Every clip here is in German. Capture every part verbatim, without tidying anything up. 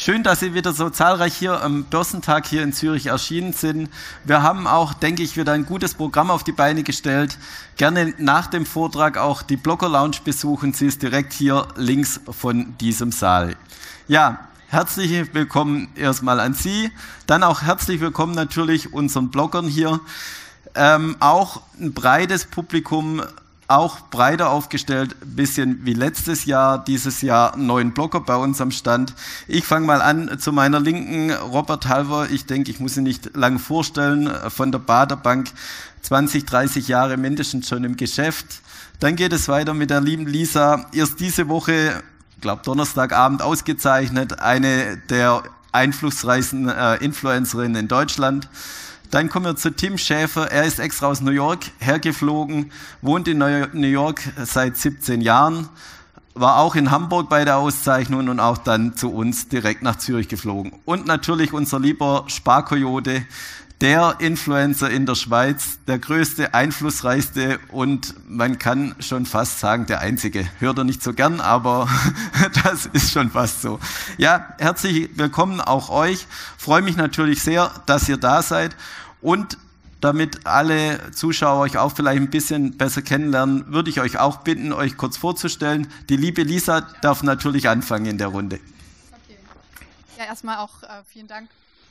Schön, dass Sie wieder so zahlreich hier am Börsentag hier in Zürich erschienen sind. Wir haben auch, denke ich, wieder ein gutes Programm auf die Beine gestellt. Gerne nach dem Vortrag auch die Blogger Lounge besuchen. Sie ist direkt hier links von diesem Saal. Ja, herzlich willkommen erstmal an Sie. Dann auch herzlich willkommen natürlich unseren Bloggern hier. Ähm, auch ein breites Publikum, auch breiter aufgestellt, ein bisschen wie letztes Jahr, dieses Jahr neun Blogger bei uns am Stand. Ich fange mal an, zu meiner Linken, Robert Halver, ich denke, ich muss ihn nicht lange vorstellen, von der Baader Bank, zwanzig, dreißig Jahre mindestens schon im Geschäft. Dann geht es weiter mit der lieben Lisa, erst diese Woche, ich glaube Donnerstagabend ausgezeichnet, eine der einflussreichsten äh, Influencerinnen in Deutschland. Dann kommen wir zu Tim Schäfer, er ist extra aus New York hergeflogen, wohnt in New York seit siebzehn Jahren, war auch in Hamburg bei der Auszeichnung und auch dann zu uns direkt nach Zürich geflogen. Und natürlich unser lieber Sparkoyote, der Influencer in der Schweiz, der größte, einflussreichste und man kann schon fast sagen, der einzige. Hört er nicht so gern, aber das ist schon fast so. Ja, herzlich willkommen auch euch. Freue mich natürlich sehr, dass ihr da seid und damit alle Zuschauer euch auch vielleicht ein bisschen besser kennenlernen, würde ich euch auch bitten, euch kurz vorzustellen. Die liebe Lisa darf natürlich anfangen in der Runde. Okay. Ja, erstmal auch äh, vielen Dank.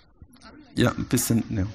Ja, ein bisschen, ja.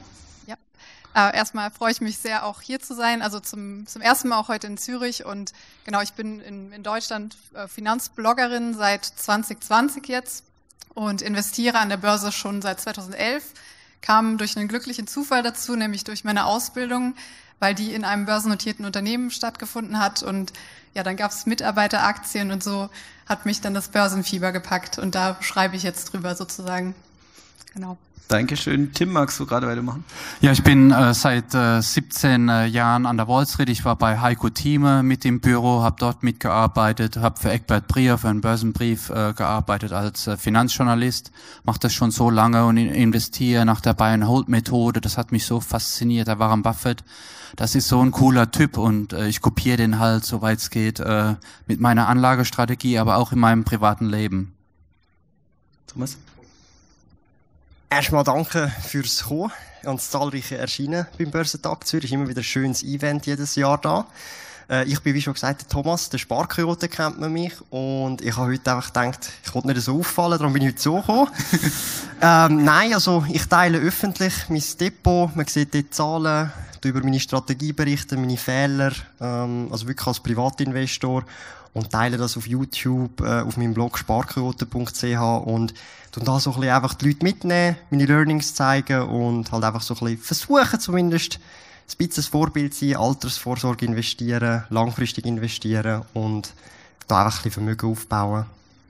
ja. Äh, erstmal freue ich mich sehr, auch hier zu sein, also zum, zum ersten Mal auch heute in Zürich und genau, ich bin in, in Deutschland äh, Finanzbloggerin seit zwanzig zwanzig jetzt und investiere an der Börse schon seit zweitausendelf, kam durch einen glücklichen Zufall dazu, nämlich durch meine Ausbildung, weil die in einem börsennotierten Unternehmen stattgefunden hat und ja, dann gab es Mitarbeiteraktien und so hat mich dann das Börsenfieber gepackt und da schreibe ich jetzt drüber sozusagen, genau. Dankeschön. Tim, magst du gerade weitermachen? Ja, ich bin äh, seit äh, siebzehn äh, Jahren an der Wall Street. Ich war bei Heiko Thieme mit im Büro, habe dort mitgearbeitet, habe für Eckbert Brier, für einen Börsenbrief äh, gearbeitet als äh, Finanzjournalist. Mache das schon so lange und investiere nach der Buy-and-Hold-Methode. Das hat mich so fasziniert. Der Warren Buffett, das ist so ein cooler Typ und äh, ich kopiere den halt, soweit es geht, äh, mit meiner Anlagestrategie, aber auch in meinem privaten Leben. Thomas? Erstmal danke fürs Kommen, ganz zahlreiche Erscheinen beim Börsentag Zürich. Immer wieder ein schönes Event jedes Jahr da. Äh, ich bin, wie schon gesagt, der Thomas, der Sparkoyote kennt man mich. Und ich habe heute einfach gedacht, ich wollte nicht so auffallen, darum bin ich heute so gekommen. ähm, nein, also ich teile öffentlich mein Depot, man sieht dort Zahlen, über meine Strategie berichten, meine Fehler, ähm, also wirklich als Privatinvestor. Und teile das auf YouTube, äh, auf meinem Blog sparkoyote punkt c h und und da so ein bisschen einfach die Leute mitnehmen, meine Learnings zeigen und halt einfach so ein bisschen versuchen zumindest ein bisschen ein Vorbild sein, Altersvorsorge investieren, langfristig investieren und da einfach ein bisschen Vermögen aufbauen.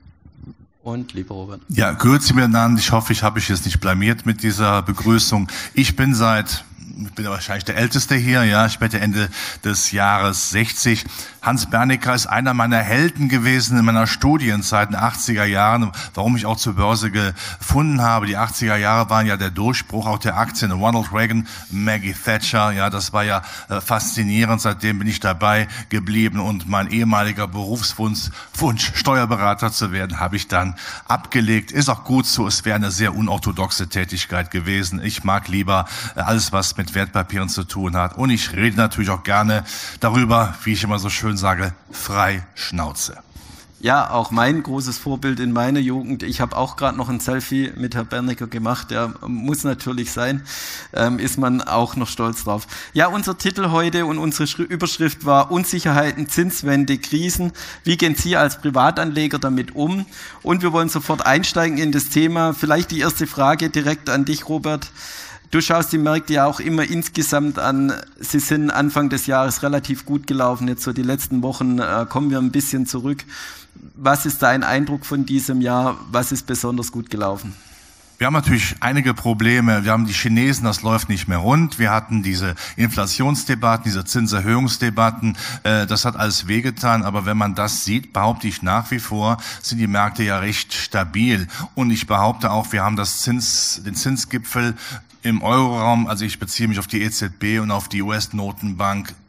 Und lieber Robert. Ja, grüezi miteinander. Ich hoffe, ich habe mich jetzt nicht blamiert mit dieser Begrüßung. Ich bin seit Ich bin wahrscheinlich der Älteste hier, ja. Ich werde Ende des Jahres sechzig. Hans Bernecker ist einer meiner Helden gewesen in meiner Studienzeit in den achtziger Jahren, warum ich auch zur Börse gefunden habe. Die achtziger Jahre waren ja der Durchbruch auch der Aktien. Ronald Reagan, Maggie Thatcher, ja, das war ja äh, faszinierend. Seitdem bin ich dabei geblieben und mein ehemaliger Berufswunsch, Wunsch, Steuerberater zu werden, habe ich dann abgelegt. Ist auch gut so. Es wäre eine sehr unorthodoxe Tätigkeit gewesen. Ich mag lieber äh, alles, was mit Wertpapieren zu tun hat. Und ich rede natürlich auch gerne darüber, wie ich immer so schön sage, frei Schnauze. Ja, auch mein großes Vorbild in meiner Jugend. Ich habe auch gerade noch ein Selfie mit Herrn Bernecker gemacht. Der muss natürlich sein. Ähm, ist man auch noch stolz drauf. Ja, unser Titel heute und unsere Schri- Überschrift war Unsicherheiten, Zinswende, Krisen. Wie gehen Sie als Privatanleger damit um? Und wir wollen sofort einsteigen in das Thema. Vielleicht die erste Frage direkt an dich, Robert. Du schaust die Märkte ja auch immer insgesamt an. Sie sind Anfang des Jahres relativ gut gelaufen. Jetzt so die letzten Wochen äh, kommen wir ein bisschen zurück. Was ist dein Eindruck von diesem Jahr? Was ist besonders gut gelaufen? Wir haben natürlich einige Probleme. Wir haben die Chinesen, das läuft nicht mehr rund. Wir hatten diese Inflationsdebatten, diese Zinserhöhungsdebatten. Äh, das hat alles wehgetan. Aber wenn man das sieht, behaupte ich nach wie vor, sind die Märkte ja recht stabil. Und ich behaupte auch, wir haben das Zins, den Zinsgipfel im Euroraum, also ich beziehe mich auf die E Z B und auf die U S-Notenbank,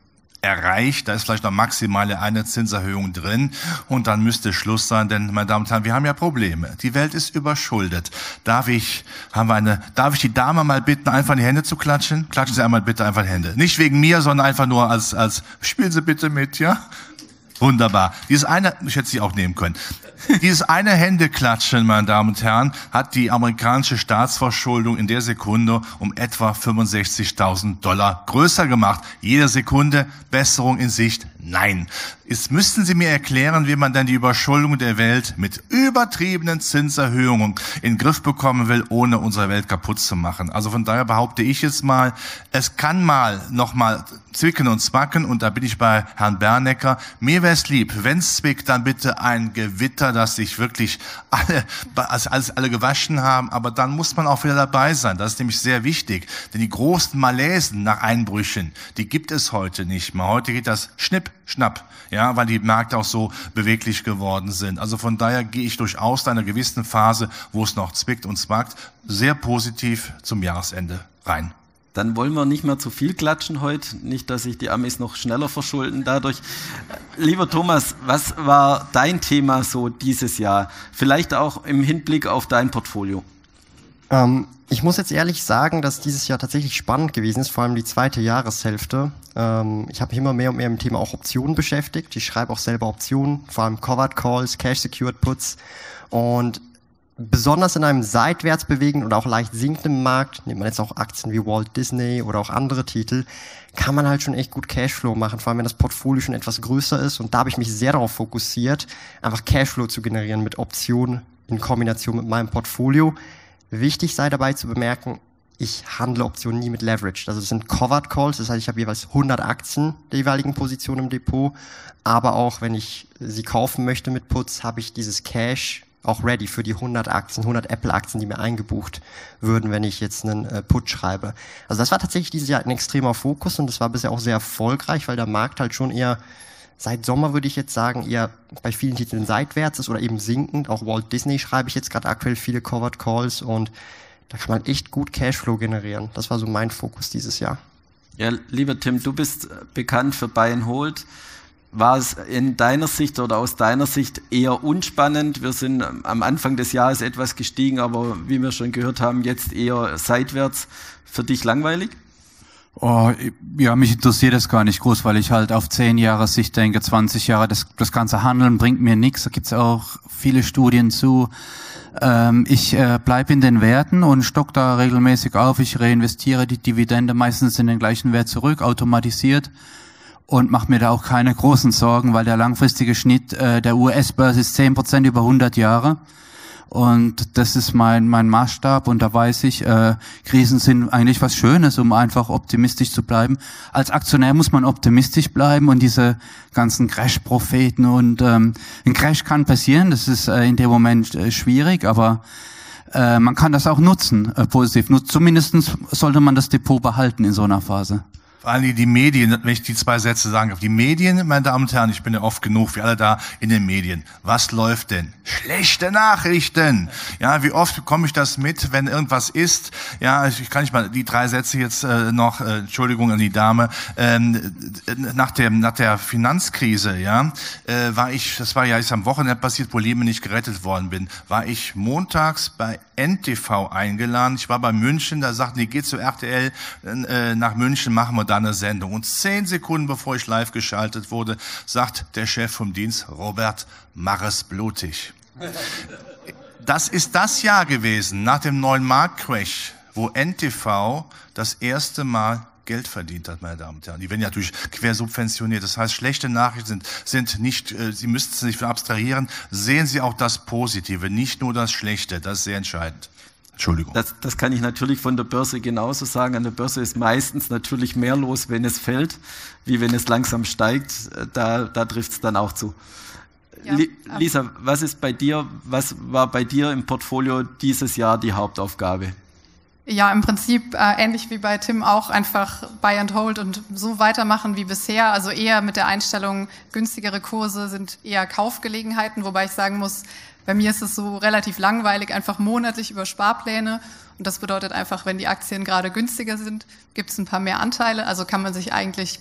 erreicht, da ist vielleicht noch maximale eine Zinserhöhung drin und dann müsste Schluss sein, denn, meine Damen und Herren, wir haben ja Probleme. Die Welt ist überschuldet. Darf ich, haben wir eine, darf ich die Dame mal bitten, einfach in die Hände zu klatschen? Klatschen Sie einmal bitte einfach in die Hände. Nicht wegen mir, sondern einfach nur als, als, spielen Sie bitte mit, ja? Wunderbar. Dieses eine, ich hätte Sie auch nehmen können. Dieses eine Händeklatschen, meine Damen und Herren, hat die amerikanische Staatsverschuldung in der Sekunde um etwa fünfundsechzigtausend Dollar größer gemacht. Jede Sekunde Besserung in Sicht? Nein. Jetzt müssten Sie mir erklären, wie man denn die Überschuldung der Welt mit übertriebenen Zinserhöhungen in den Griff bekommen will, ohne unsere Welt kaputt zu machen. Also von daher behaupte ich jetzt mal, es kann mal noch mal zwicken und zwacken, und da bin ich bei Herrn Bernecker. Mir wäre es lieb, wenn es zwickt, dann bitte ein Gewitter, dass sich wirklich alle, also alles alle gewaschen haben, aber dann muss man auch wieder dabei sein. Das ist nämlich sehr wichtig, denn die großen Malaisen nach Einbrüchen, die gibt es heute nicht mehr. Heute geht das schnipp, schnapp, ja, weil die Märkte auch so beweglich geworden sind. Also von daher gehe ich durchaus in einer gewissen Phase, wo es noch zwickt und zwackt, sehr positiv zum Jahresende rein. Dann wollen wir nicht mehr zu viel klatschen heute, nicht, dass sich die Amis noch schneller verschulden dadurch. Lieber Thomas, was war dein Thema so dieses Jahr? Vielleicht auch im Hinblick auf dein Portfolio. Ähm, ich muss jetzt ehrlich sagen, dass dieses Jahr tatsächlich spannend gewesen ist, vor allem die zweite Jahreshälfte. Ähm, ich habe mich immer mehr und mehr mit dem Thema auch Optionen beschäftigt. Ich schreibe auch selber Optionen, vor allem Covered Calls, Cash Secured Puts, und besonders in einem seitwärts bewegenden oder auch leicht sinkenden Markt, nimmt man jetzt auch Aktien wie Walt Disney oder auch andere Titel, kann man halt schon echt gut Cashflow machen, vor allem wenn das Portfolio schon etwas größer ist. Und da habe ich mich sehr darauf fokussiert, einfach Cashflow zu generieren mit Optionen in Kombination mit meinem Portfolio. Wichtig sei dabei zu bemerken, ich handle Optionen nie mit Leverage. Also das sind Covered Calls, das heißt, ich habe jeweils hundert Aktien der jeweiligen Position im Depot, aber auch wenn ich sie kaufen möchte mit Puts, habe ich dieses Cash auch ready für die hundert Aktien, hundert Apple-Aktien, die mir eingebucht würden, wenn ich jetzt einen äh, Put schreibe. Also das war tatsächlich dieses Jahr ein extremer Fokus, und das war bisher auch sehr erfolgreich, weil der Markt halt schon eher seit Sommer, würde ich jetzt sagen, eher bei vielen Titeln seitwärts ist oder eben sinkend. Auch Walt Disney schreibe ich jetzt gerade aktuell viele Covered Calls, und da kann man echt gut Cashflow generieren. Das war so mein Fokus dieses Jahr. Ja, lieber Tim, du bist bekannt für Buy and Hold. War es in deiner Sicht oder aus deiner Sicht eher unspannend? Wir sind am Anfang des Jahres etwas gestiegen, aber wie wir schon gehört haben, jetzt eher seitwärts. Für dich langweilig? Oh, ja, mich interessiert das gar nicht groß, weil ich halt auf zehn Jahre Sicht denke, zwanzig Jahre, das, das ganze Handeln bringt mir nichts. Da gibt's auch viele Studien zu. Ähm, ich äh, bleibe in den Werten und stock da regelmäßig auf. Ich reinvestiere die Dividende meistens in den gleichen Wert zurück, automatisiert. Und mache mir da auch keine großen Sorgen, weil der langfristige Schnitt äh, der U S-Börse ist zehn Prozent über hundert Jahre. Und das ist mein mein Maßstab. Und da weiß ich, äh, Krisen sind eigentlich was Schönes, um einfach optimistisch zu bleiben. Als Aktionär muss man optimistisch bleiben, und diese ganzen Crash-Propheten und ähm, ein Crash kann passieren. Das ist äh, in dem Moment äh, schwierig, aber äh, man kann das auch nutzen, äh, positiv. Nur zumindest sollte man das Depot behalten in so einer Phase. Vor allem die Medien, wenn ich die zwei Sätze sagen darf. Die Medien, meine Damen und Herren, ich bin ja oft genug, wir alle da in den Medien. Was läuft denn? Schlechte Nachrichten. Ja, wie oft bekomme ich das mit, wenn irgendwas ist? Ja, ich kann nicht mal die drei Sätze jetzt äh, noch, äh, Entschuldigung an die Dame, ähm, nach dem, nach der Finanzkrise, ja, äh, war ich, das war ja jetzt am Wochenende passiert, wo Lehman nicht gerettet worden bin, war ich montags bei N T V eingeladen. Ich war bei München, da sagten die, geh zu R T L äh, nach München, machen wir da eine Sendung. Und zehn Sekunden bevor ich live geschaltet wurde, sagt der Chef vom Dienst, Robert, mach es blutig. Das ist das Jahr gewesen, nach dem neuen Marktcrash, wo N T V das erste Mal Geld verdient hat, meine Damen und Herren. Die werden ja natürlich quersubventioniert. Das heißt, schlechte Nachrichten sind, sind nicht, äh, Sie müssten sich nicht abstrahieren. Sehen Sie auch das Positive, nicht nur das Schlechte. Das ist sehr entscheidend. Entschuldigung. Das, das kann ich natürlich von der Börse genauso sagen. An der Börse ist meistens natürlich mehr los, wenn es fällt, wie wenn es langsam steigt. Da, da trifft es dann auch zu. Ja, Lisa, was ist bei dir, was war bei dir im Portfolio dieses Jahr die Hauptaufgabe? Ja, im Prinzip äh, ähnlich wie bei Tim auch einfach Buy and Hold und so weitermachen wie bisher. Also eher mit der Einstellung, günstigere Kurse sind eher Kaufgelegenheiten, wobei ich sagen muss, bei mir ist es so relativ langweilig, einfach monatlich über Sparpläne. Und das bedeutet einfach, wenn die Aktien gerade günstiger sind, gibt es ein paar mehr Anteile. Also kann man sich eigentlich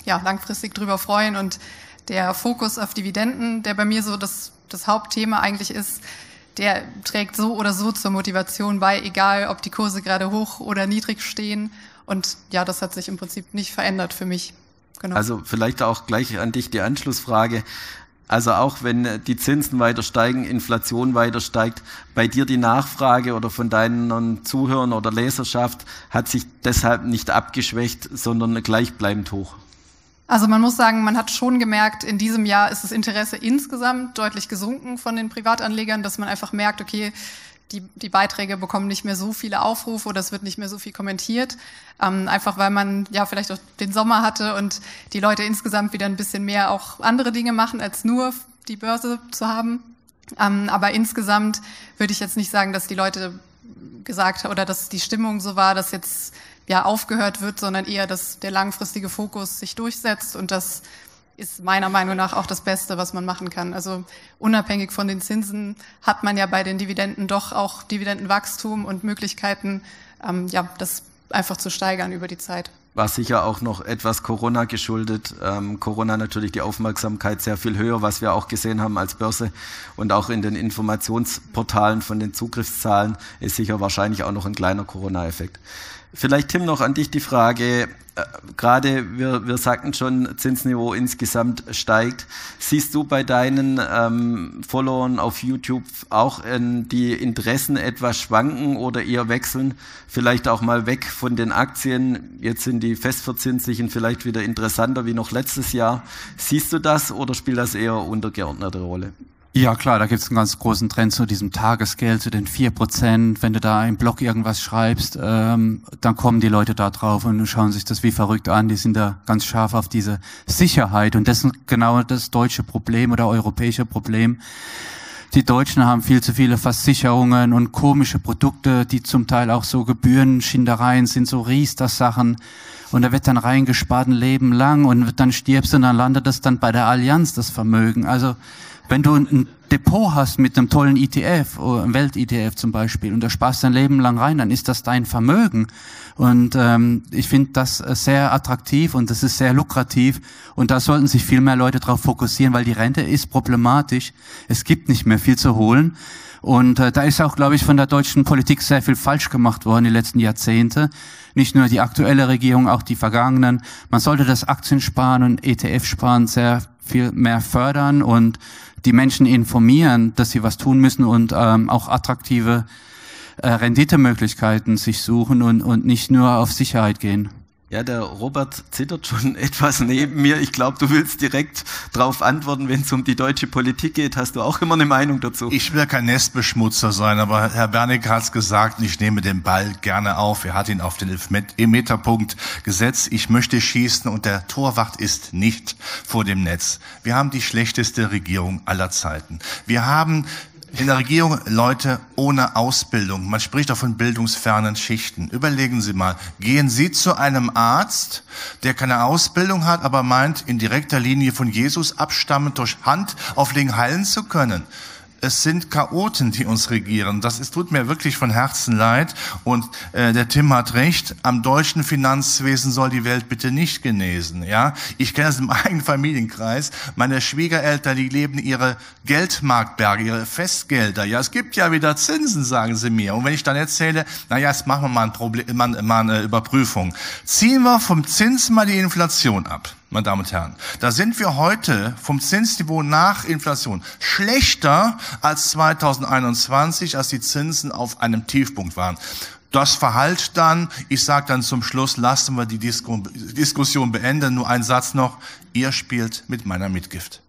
ja, langfristig drüber freuen. Und der Fokus auf Dividenden, der bei mir so das, das Hauptthema eigentlich ist, der trägt so oder so zur Motivation bei, egal ob die Kurse gerade hoch oder niedrig stehen. Und ja, das hat sich im Prinzip nicht verändert für mich. Genau. Also vielleicht auch gleich an dich die Anschlussfrage. Also auch wenn die Zinsen weiter steigen, Inflation weiter steigt, bei dir die Nachfrage oder von deinen Zuhörern oder Leserschaft hat sich deshalb nicht abgeschwächt, sondern gleichbleibend hoch? Also man muss sagen, man hat schon gemerkt, in diesem Jahr ist das Interesse insgesamt deutlich gesunken von den Privatanlegern, dass man einfach merkt, okay, die, die Beiträge bekommen nicht mehr so viele Aufrufe oder es wird nicht mehr so viel kommentiert. Ähm, einfach weil man ja vielleicht auch den Sommer hatte und die Leute insgesamt wieder ein bisschen mehr auch andere Dinge machen, als nur die Börse zu haben. Ähm, aber insgesamt würde ich jetzt nicht sagen, dass die Leute gesagt haben oder dass die Stimmung so war, dass jetzt ja aufgehört wird, sondern eher, dass der langfristige Fokus sich durchsetzt und das ist meiner Meinung nach auch das Beste, was man machen kann. Also unabhängig von den Zinsen hat man ja bei den Dividenden doch auch Dividendenwachstum und Möglichkeiten, ähm, ja, das einfach zu steigern über die Zeit. War sicher auch noch etwas Corona geschuldet. Ähm, Corona natürlich die Aufmerksamkeit sehr viel höher, was wir auch gesehen haben als Börse und auch in den Informationsportalen von den Zugriffszahlen ist sicher wahrscheinlich auch noch ein kleiner Corona-Effekt. Vielleicht, Tim, noch an dich die Frage, äh, gerade wir, wir sagten schon, Zinsniveau insgesamt steigt. Siehst du bei deinen ähm, Followern auf YouTube auch äh, die Interessen etwas schwanken oder eher wechseln? Vielleicht auch mal weg von den Aktien. Jetzt sind die festverzinslichen vielleicht wieder interessanter wie noch letztes Jahr. Siehst du das oder spielt das eher untergeordnete Rolle? Ja klar, da gibt es einen ganz großen Trend zu diesem Tagesgeld, zu den vier Prozent. Wenn du da im Blog irgendwas schreibst, ähm, dann kommen die Leute da drauf und schauen sich das wie verrückt an. Die sind da ganz scharf auf diese Sicherheit. Und das ist genau das deutsche Problem oder europäische Problem. Die Deutschen haben viel zu viele Versicherungen und komische Produkte, die zum Teil auch so Gebührenschindereien sind, so Riester-Sachen. Und da wird dann reingespart ein Leben lang und dann stirbst du und dann landet das dann bei der Allianz, das Vermögen. Also wenn du ein Depot hast mit einem tollen E T F, einem Welt-E T F zum Beispiel, und da sparst dein Leben lang rein, dann ist das dein Vermögen. Und ähm, ich finde das sehr attraktiv und das ist sehr lukrativ. Und da sollten sich viel mehr Leute drauf fokussieren, weil die Rente ist problematisch. Es gibt nicht mehr viel zu holen. Und äh, da ist auch, glaube ich, von der deutschen Politik sehr viel falsch gemacht worden die letzten Jahrzehnte. Nicht nur die aktuelle Regierung, auch die vergangenen. Man sollte das Aktiensparen und E T F-Sparen sehr viel mehr fördern und die Menschen informieren, dass sie was tun müssen und ähm, auch attraktive äh, Renditemöglichkeiten sich suchen und, und nicht nur auf Sicherheit gehen. Ja, der Robert zittert schon etwas neben mir. Ich glaube, du willst direkt darauf antworten, wenn es um die deutsche Politik geht. Hast du auch immer eine Meinung dazu? Ich will kein Nestbeschmutzer sein, aber Herr Bernecker hat es gesagt, ich nehme den Ball gerne auf. Er hat ihn auf den Elfmeterpunkt gesetzt. Ich möchte schießen und der Torwart ist nicht vor dem Netz. Wir haben die schlechteste Regierung aller Zeiten. Wir haben in der Regierung Leute ohne Ausbildung. Man spricht auch von bildungsfernen Schichten. Überlegen Sie mal, gehen Sie zu einem Arzt, der keine Ausbildung hat, aber meint, in direkter Linie von Jesus abstammend durch Handauflegen heilen zu können. Es sind Chaoten, die uns regieren. Das ist, tut mir wirklich von Herzen leid. Und äh, der Tim hat recht. Am deutschen Finanzwesen soll die Welt bitte nicht genesen. Ja, ich kenne das im eigenen Familienkreis. Meine Schwiegereltern, die leben ihre Geldmarktberge, ihre Festgelder. Ja, es gibt ja wieder Zinsen, sagen sie mir. Und wenn ich dann erzähle, na ja, jetzt machen wir mal, ein Problem, mal, mal eine Überprüfung. Ziehen wir vom Zins mal die Inflation ab. Meine Damen und Herren, da sind wir heute vom Zinsniveau nach Inflation schlechter als zweitausendeinundzwanzig, als die Zinsen auf einem Tiefpunkt waren. Das Verhalten dann, ich sage dann zum Schluss, lassen wir die Disku- Diskussion beenden. Nur ein Satz noch, ihr spielt mit meiner Mitgift.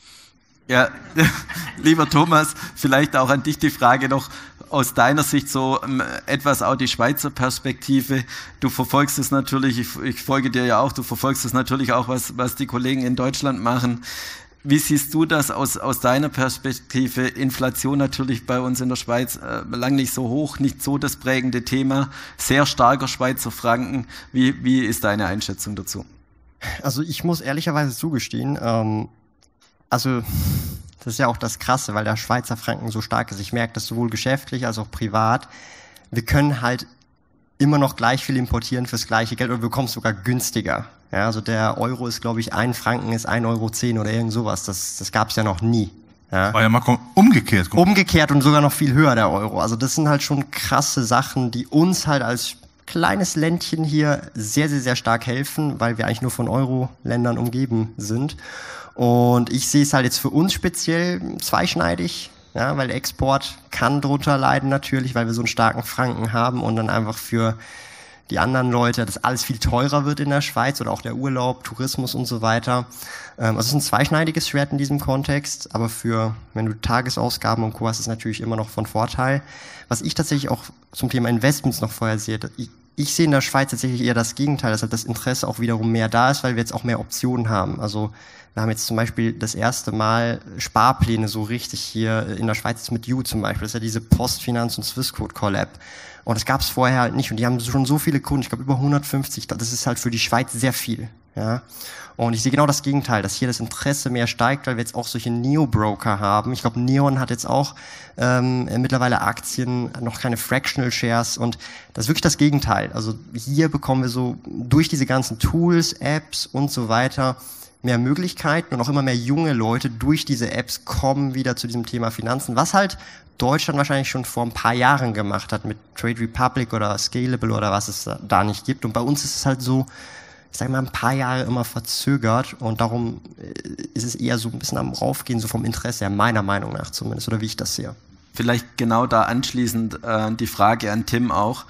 Ja, lieber Thomas, vielleicht auch an dich die Frage noch, aus deiner Sicht so ähm, etwas auch die Schweizer Perspektive. Du verfolgst es natürlich, ich, ich folge dir ja auch, du verfolgst es natürlich auch, was, was die Kollegen in Deutschland machen. Wie siehst du das aus, aus deiner Perspektive? Inflation natürlich bei uns in der Schweiz äh, lang nicht so hoch, nicht so das prägende Thema, sehr starker Schweizer Franken. Wie, wie ist deine Einschätzung dazu? Also ich muss ehrlicherweise zugestehen, ähm, also das ist ja auch das Krasse, weil der Schweizer Franken so stark ist. Ich merke das sowohl geschäftlich als auch privat. Wir können halt immer noch gleich viel importieren fürs gleiche Geld oder wir bekommen es sogar günstiger. Ja, also der Euro ist, glaube ich, ein Franken ist ein Euro zehn oder irgend sowas. Das, das gab es ja noch nie. Ja. War ja mal umgekehrt. Umgekehrt und sogar noch viel höher der Euro. Also das sind halt schon krasse Sachen, die uns halt als kleines Ländchen hier sehr, sehr, sehr stark helfen, weil wir eigentlich nur von Euro-Ländern umgeben sind. Und ich sehe es halt jetzt für uns speziell zweischneidig, ja, weil der Export kann drunter leiden natürlich, weil wir so einen starken Franken haben und dann einfach für die anderen Leute, dass alles viel teurer wird in der Schweiz oder auch der Urlaub, Tourismus und so weiter. Ähm, also es ist ein zweischneidiges Schwert in diesem Kontext, aber für, wenn du Tagesausgaben und Co. hast, ist es natürlich immer noch von Vorteil. Was ich tatsächlich auch zum Thema Investments noch vorher sehe, ich, ich sehe in der Schweiz tatsächlich eher das Gegenteil, dass halt das Interesse auch wiederum mehr da ist, weil wir jetzt auch mehr Optionen haben. Also wir haben jetzt zum Beispiel das erste Mal Sparpläne so richtig hier in der Schweiz mit You zum Beispiel. Das ist ja diese Postfinanz und Swissquote Collab. Und das gab es vorher halt nicht. Und die haben schon so viele Kunden, ich glaube über hundertfünfzig. Das ist halt für die Schweiz sehr viel. Ja. Und ich sehe genau das Gegenteil, dass hier das Interesse mehr steigt, weil wir jetzt auch solche Neo-Broker haben. Ich glaube, Neon hat jetzt auch ähm, mittlerweile Aktien, noch keine Fractional Shares. Und das ist wirklich das Gegenteil. Also hier bekommen wir so durch diese ganzen Tools, Apps und so weiter mehr Möglichkeiten und auch immer mehr junge Leute durch diese Apps kommen wieder zu diesem Thema Finanzen, was halt Deutschland wahrscheinlich schon vor ein paar Jahren gemacht hat mit Trade Republic oder Scalable oder was es da nicht gibt. Und bei uns ist es halt so, ich sage mal, ein paar Jahre immer verzögert und darum ist es eher so ein bisschen am Raufgehen, so vom Interesse her, meiner Meinung nach zumindest, oder wie ich das sehe. Vielleicht genau da anschließend äh, die Frage an Tim auch.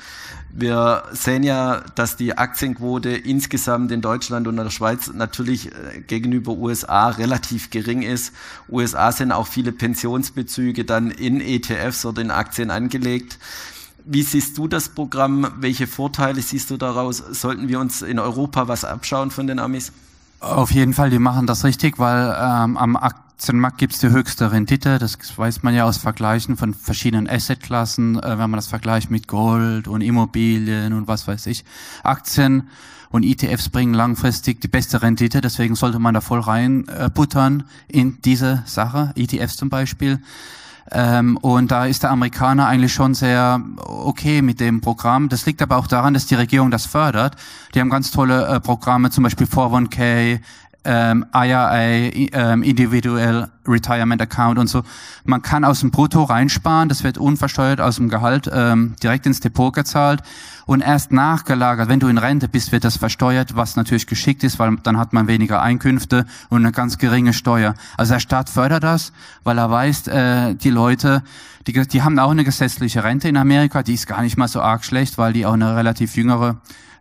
Wir sehen ja, dass die Aktienquote insgesamt in Deutschland und in der Schweiz natürlich äh, gegenüber U S A relativ gering ist. U S A sind auch viele Pensionsbezüge dann in E T Fs oder in Aktien angelegt. Wie siehst du das Programm? Welche Vorteile siehst du daraus? Sollten wir uns in Europa was abschauen von den Amis? Auf jeden Fall, die machen das richtig, weil ähm, am Aktienmarkt gibt's die höchste Rendite. Das weiß man ja aus Vergleichen von verschiedenen Assetklassen, äh, wenn man das vergleicht mit Gold und Immobilien und was weiß ich. Aktien und E T Fs bringen langfristig die beste Rendite, deswegen sollte man da voll reinbuttern äh, in diese Sache, E T Fs zum Beispiel. Ähm, und da ist der Amerikaner eigentlich schon sehr okay mit dem Programm. Das liegt aber auch daran, dass die Regierung das fördert. Die haben ganz tolle äh, Programme, zum Beispiel vier null eins K, ähm, I R A, ähm, Individual Retirement Account und so. Man kann aus dem Brutto reinsparen, das wird unversteuert aus dem Gehalt ähm, direkt ins Depot gezahlt und erst nachgelagert, wenn du in Rente bist, wird das versteuert, was natürlich geschickt ist, weil dann hat man weniger Einkünfte und eine ganz geringe Steuer. Also der Staat fördert das, weil er weiß, äh, die Leute, die, die haben auch eine gesetzliche Rente in Amerika, die ist gar nicht mal so arg schlecht, weil die auch eine relativ jüngere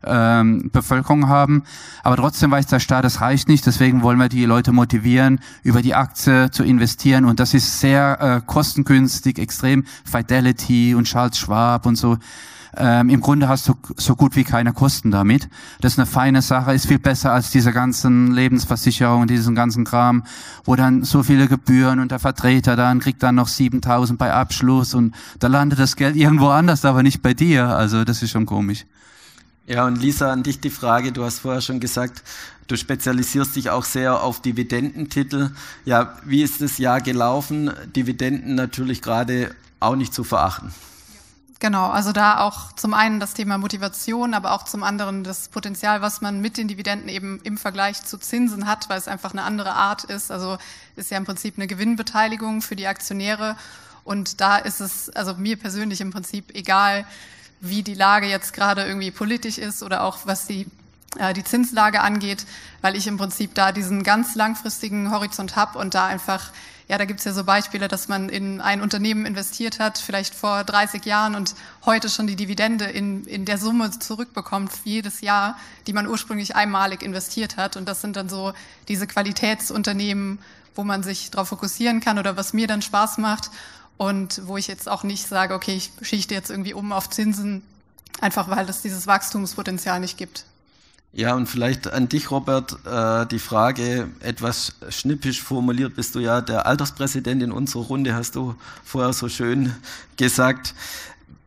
ähm, Bevölkerung haben. Aber trotzdem weiß der Staat, das reicht nicht. Deswegen wollen wir die Leute motivieren, über die Aktie zu investieren. Und das ist sehr äh, kostengünstig, extrem. Fidelity und Charles Schwab und so. Ähm, Im Grunde hast du so gut wie keine Kosten damit. Das ist eine feine Sache, ist viel besser als diese ganzen Lebensversicherungen, diesen ganzen Kram, wo dann so viele Gebühren und der Vertreter dann kriegt dann noch siebentausend bei Abschluss und da landet das Geld irgendwo anders, aber nicht bei dir. Also das ist schon komisch. Ja, und Lisa, an dich die Frage, du hast vorher schon gesagt, du spezialisierst dich auch sehr auf Dividendentitel. Ja, wie ist das Jahr gelaufen? Dividenden natürlich gerade auch nicht zu verachten. Genau, also da auch zum einen das Thema Motivation, aber auch zum anderen das Potenzial, was man mit den Dividenden eben im Vergleich zu Zinsen hat, weil es einfach eine andere Art ist. Also ist ja im Prinzip eine Gewinnbeteiligung für die Aktionäre und da ist es, also mir persönlich im Prinzip egal, wie die Lage jetzt gerade irgendwie politisch ist oder auch was die, äh, die Zinslage angeht, weil ich im Prinzip da diesen ganz langfristigen Horizont habe und da einfach, ja, da gibt's ja so Beispiele, dass man in ein Unternehmen investiert hat, vielleicht vor dreißig Jahren und heute schon die Dividende in, in der Summe zurückbekommt, jedes Jahr, die man ursprünglich einmalig investiert hat. Und das sind dann so diese Qualitätsunternehmen, wo man sich darauf fokussieren kann oder was mir dann Spaß macht. Und wo ich jetzt auch nicht sage, okay, ich schichte jetzt irgendwie um auf Zinsen, einfach weil es dieses Wachstumspotenzial nicht gibt. Ja, und vielleicht an dich, Robert, äh, die Frage, etwas schnippisch formuliert, bist du ja der Alterspräsident in unserer Runde, hast du vorher so schön gesagt.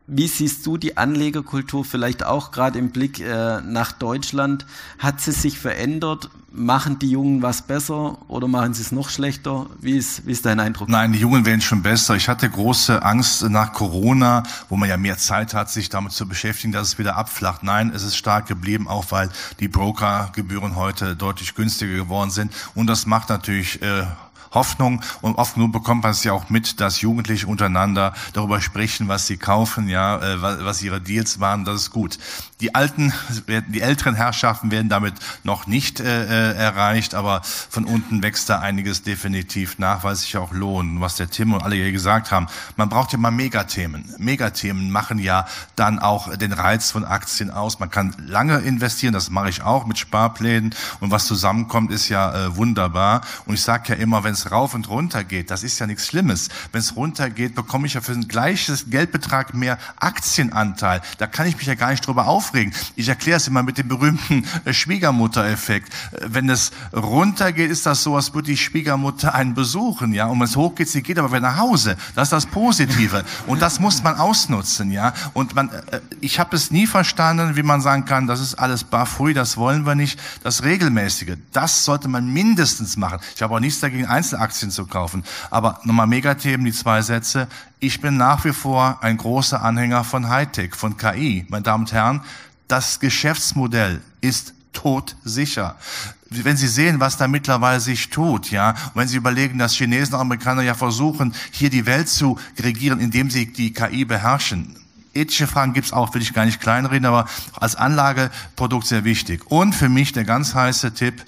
Wie siehst du die Anlegerkultur vielleicht auch gerade im Blick äh, nach Deutschland? Hat sie sich verändert? Machen die Jungen was besser oder machen sie es noch schlechter? Wie ist, wie ist dein Eindruck? Nein, die Jungen werden schon besser. Ich hatte große Angst nach Corona, wo man ja mehr Zeit hat, sich damit zu beschäftigen, dass es wieder abflacht. Nein, es ist stark geblieben, auch weil die Brokergebühren heute deutlich günstiger geworden sind. Und das macht natürlich äh, Hoffnung, und oft genug bekommt man es ja auch mit, dass Jugendliche untereinander darüber sprechen, was sie kaufen, ja, äh, was ihre Deals waren, das ist gut. Die alten, die älteren Herrschaften werden damit noch nicht äh, erreicht, aber von unten wächst da einiges definitiv nach, weil es sich ja auch lohnt, was der Tim und alle hier gesagt haben. Man braucht ja mal Megathemen. Megathemen machen ja dann auch den Reiz von Aktien aus. Man kann lange investieren, das mache ich auch mit Sparplänen, und was zusammenkommt, ist ja äh, wunderbar. Und ich sage ja immer, wenn es rauf und runter geht, das ist ja nichts Schlimmes. Wenn es runter geht, bekomme ich ja für den gleichen Geldbetrag mehr Aktienanteil. Da kann ich mich ja gar nicht drüber aufregen. Ich erkläre es immer mit dem berühmten äh, Schwiegermutter-Effekt. Äh, wenn es runter geht, ist das so, als würde die Schwiegermutter einen besuchen, ja. Und wenn es hoch geht, sie geht aber wieder nach Hause. Das ist das Positive. Und das muss man ausnutzen, ja. Und man, äh, ich habe es nie verstanden, wie man sagen kann, das ist alles barfui, das wollen wir nicht. Das Regelmäßige, das sollte man mindestens machen. Ich habe auch nichts dagegen, Einzelaktien zu kaufen. Aber nochmal Megathemen, die zwei Sätze. Ich bin nach wie vor ein großer Anhänger von Hightech, von K I. Meine Damen und Herren, das Geschäftsmodell ist todsicher. Wenn Sie sehen, was da mittlerweile sich tut, ja, und wenn Sie überlegen, dass Chinesen und Amerikaner ja versuchen, hier die Welt zu regieren, indem sie die K I beherrschen. Ethische Fragen gibt's auch, will ich gar nicht kleinreden, aber als Anlageprodukt sehr wichtig. Und für mich der ganz heiße Tipp: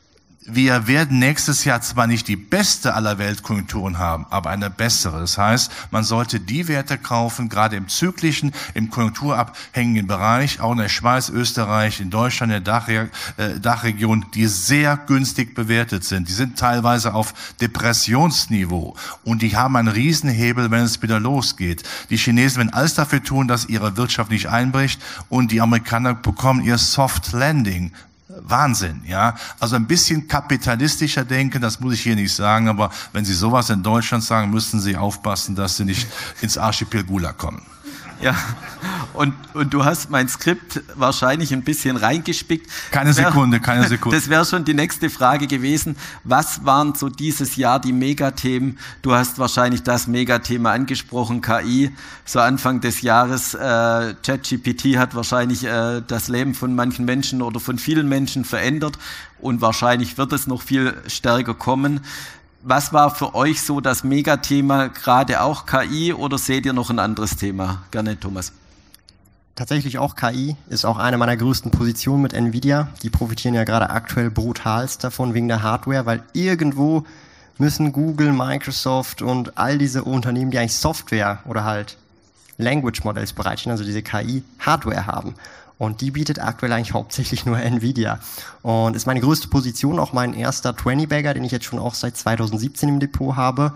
Wir werden nächstes Jahr zwar nicht die beste aller Weltkonjunkturen haben, aber eine bessere. Das heißt, man sollte die Werte kaufen, gerade im zyklischen, im konjunkturabhängigen Bereich, auch in der Schweiz, Österreich, in Deutschland, in der Dach, äh, Dachregion, die sehr günstig bewertet sind. Die sind teilweise auf Depressionsniveau und die haben einen Riesenhebel, wenn es wieder losgeht. Die Chinesen werden alles dafür tun, dass ihre Wirtschaft nicht einbricht, und die Amerikaner bekommen ihr Soft Landing. Wahnsinn, ja. Also ein bisschen kapitalistischer denken, das muss ich hier nicht sagen, aber wenn Sie sowas in Deutschland sagen, müssen Sie aufpassen, dass Sie nicht ins Archipel Gulag kommen. Ja, und, und du hast mein Skript wahrscheinlich ein bisschen reingespickt. Keine wär, Sekunde, keine Sekunde. Das wäre schon die nächste Frage gewesen. Was waren so dieses Jahr die Megathemen? Du hast wahrscheinlich das Megathema angesprochen, K I. So Anfang des Jahres, äh, ChatGPT hat wahrscheinlich äh, das Leben von manchen Menschen oder von vielen Menschen verändert, und wahrscheinlich wird es noch viel stärker kommen. Was war für euch so das Megathema, gerade auch K I, oder seht ihr noch ein anderes Thema? Gerne, Thomas. Tatsächlich auch K I ist auch eine meiner größten Positionen mit Nvidia. Die profitieren ja gerade aktuell brutalst davon wegen der Hardware, weil irgendwo müssen Google, Microsoft und all diese Unternehmen, die eigentlich Software oder halt Language Models bereitstellen, also diese K I-Hardware haben. Und die bietet aktuell eigentlich hauptsächlich nur Nvidia. Und ist meine größte Position, auch mein erster zwanzig-Bagger, den ich jetzt schon auch seit zweitausendsiebzehn im Depot habe.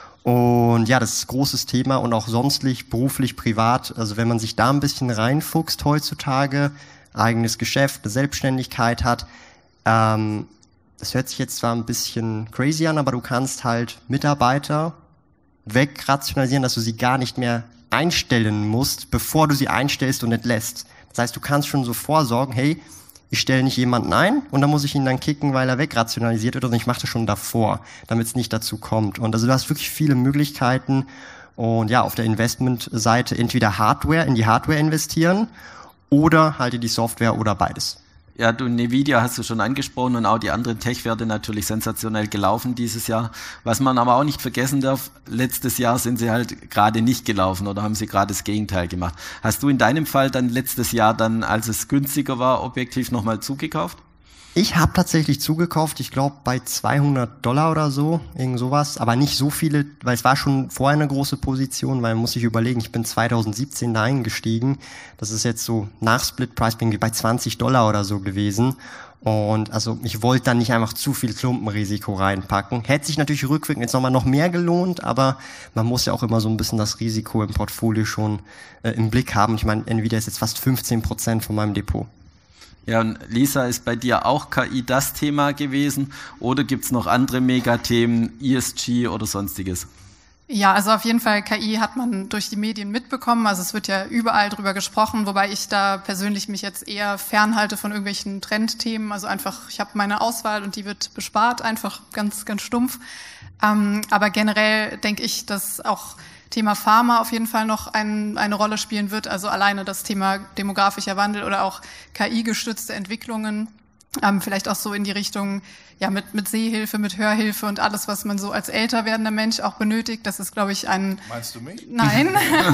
Und ja, das ist ein großes Thema, und auch sonstlich, beruflich, privat. Also wenn man sich da ein bisschen reinfuchst heutzutage, eigenes Geschäft, eine Selbstständigkeit hat, ähm, das hört sich jetzt zwar ein bisschen crazy an, aber du kannst halt Mitarbeiter wegrationalisieren, dass du sie gar nicht mehr einstellen musst, bevor du sie einstellst und entlässt. Das heißt, du kannst schon so vorsorgen, hey, ich stelle nicht jemanden ein und dann muss ich ihn dann kicken, weil er wegrationalisiert wird, und ich mache das schon davor, damit es nicht dazu kommt. Und also du hast wirklich viele Möglichkeiten, und ja, auf der Investmentseite entweder Hardware, in die Hardware investieren oder halt in die Software oder beides. Ja, du, Nvidia hast du schon angesprochen, und auch die anderen Tech-Werte natürlich sensationell gelaufen dieses Jahr. Was man aber auch nicht vergessen darf, letztes Jahr sind sie halt gerade nicht gelaufen oder haben sie gerade das Gegenteil gemacht. Hast du in deinem Fall dann letztes Jahr dann, als es günstiger war, objektiv nochmal zugekauft? Ich habe tatsächlich zugekauft, ich glaube bei zweihundert Dollar oder so, irgend sowas, aber nicht so viele, weil es war schon vorher eine große Position, weil man muss sich überlegen, ich bin zweitausendsiebzehn da eingestiegen, das ist jetzt so nach Split Price, bin ich bei zwanzig Dollar oder so gewesen, und also ich wollte dann nicht einfach zu viel Klumpenrisiko reinpacken. Hätte sich natürlich rückwirkend jetzt nochmal noch mehr gelohnt, aber man muss ja auch immer so ein bisschen das Risiko im Portfolio schon äh, im Blick haben. Ich meine, Nvidia ist jetzt fast fünfzehn Prozent von meinem Depot. Ja, und Lisa, ist bei dir auch K I das Thema gewesen, oder gibt's noch andere Megathemen, E S G oder sonstiges? Ja, also auf jeden Fall K I hat man durch die Medien mitbekommen. Also es wird ja überall drüber gesprochen, wobei ich da persönlich mich jetzt eher fernhalte von irgendwelchen Trendthemen. Also einfach, ich habe meine Auswahl und die wird bespart, einfach ganz, ganz stumpf. Ähm, aber generell denke ich, dass auch Thema Pharma auf jeden Fall noch ein, eine Rolle spielen wird. Also alleine das Thema demografischer Wandel oder auch K I-gestützte Entwicklungen. Ähm, vielleicht auch so in die Richtung, ja, mit, mit Sehhilfe, mit Hörhilfe und alles, was man so als älter werdender Mensch auch benötigt. Das ist, glaube ich, ein... Meinst du mich? Nein.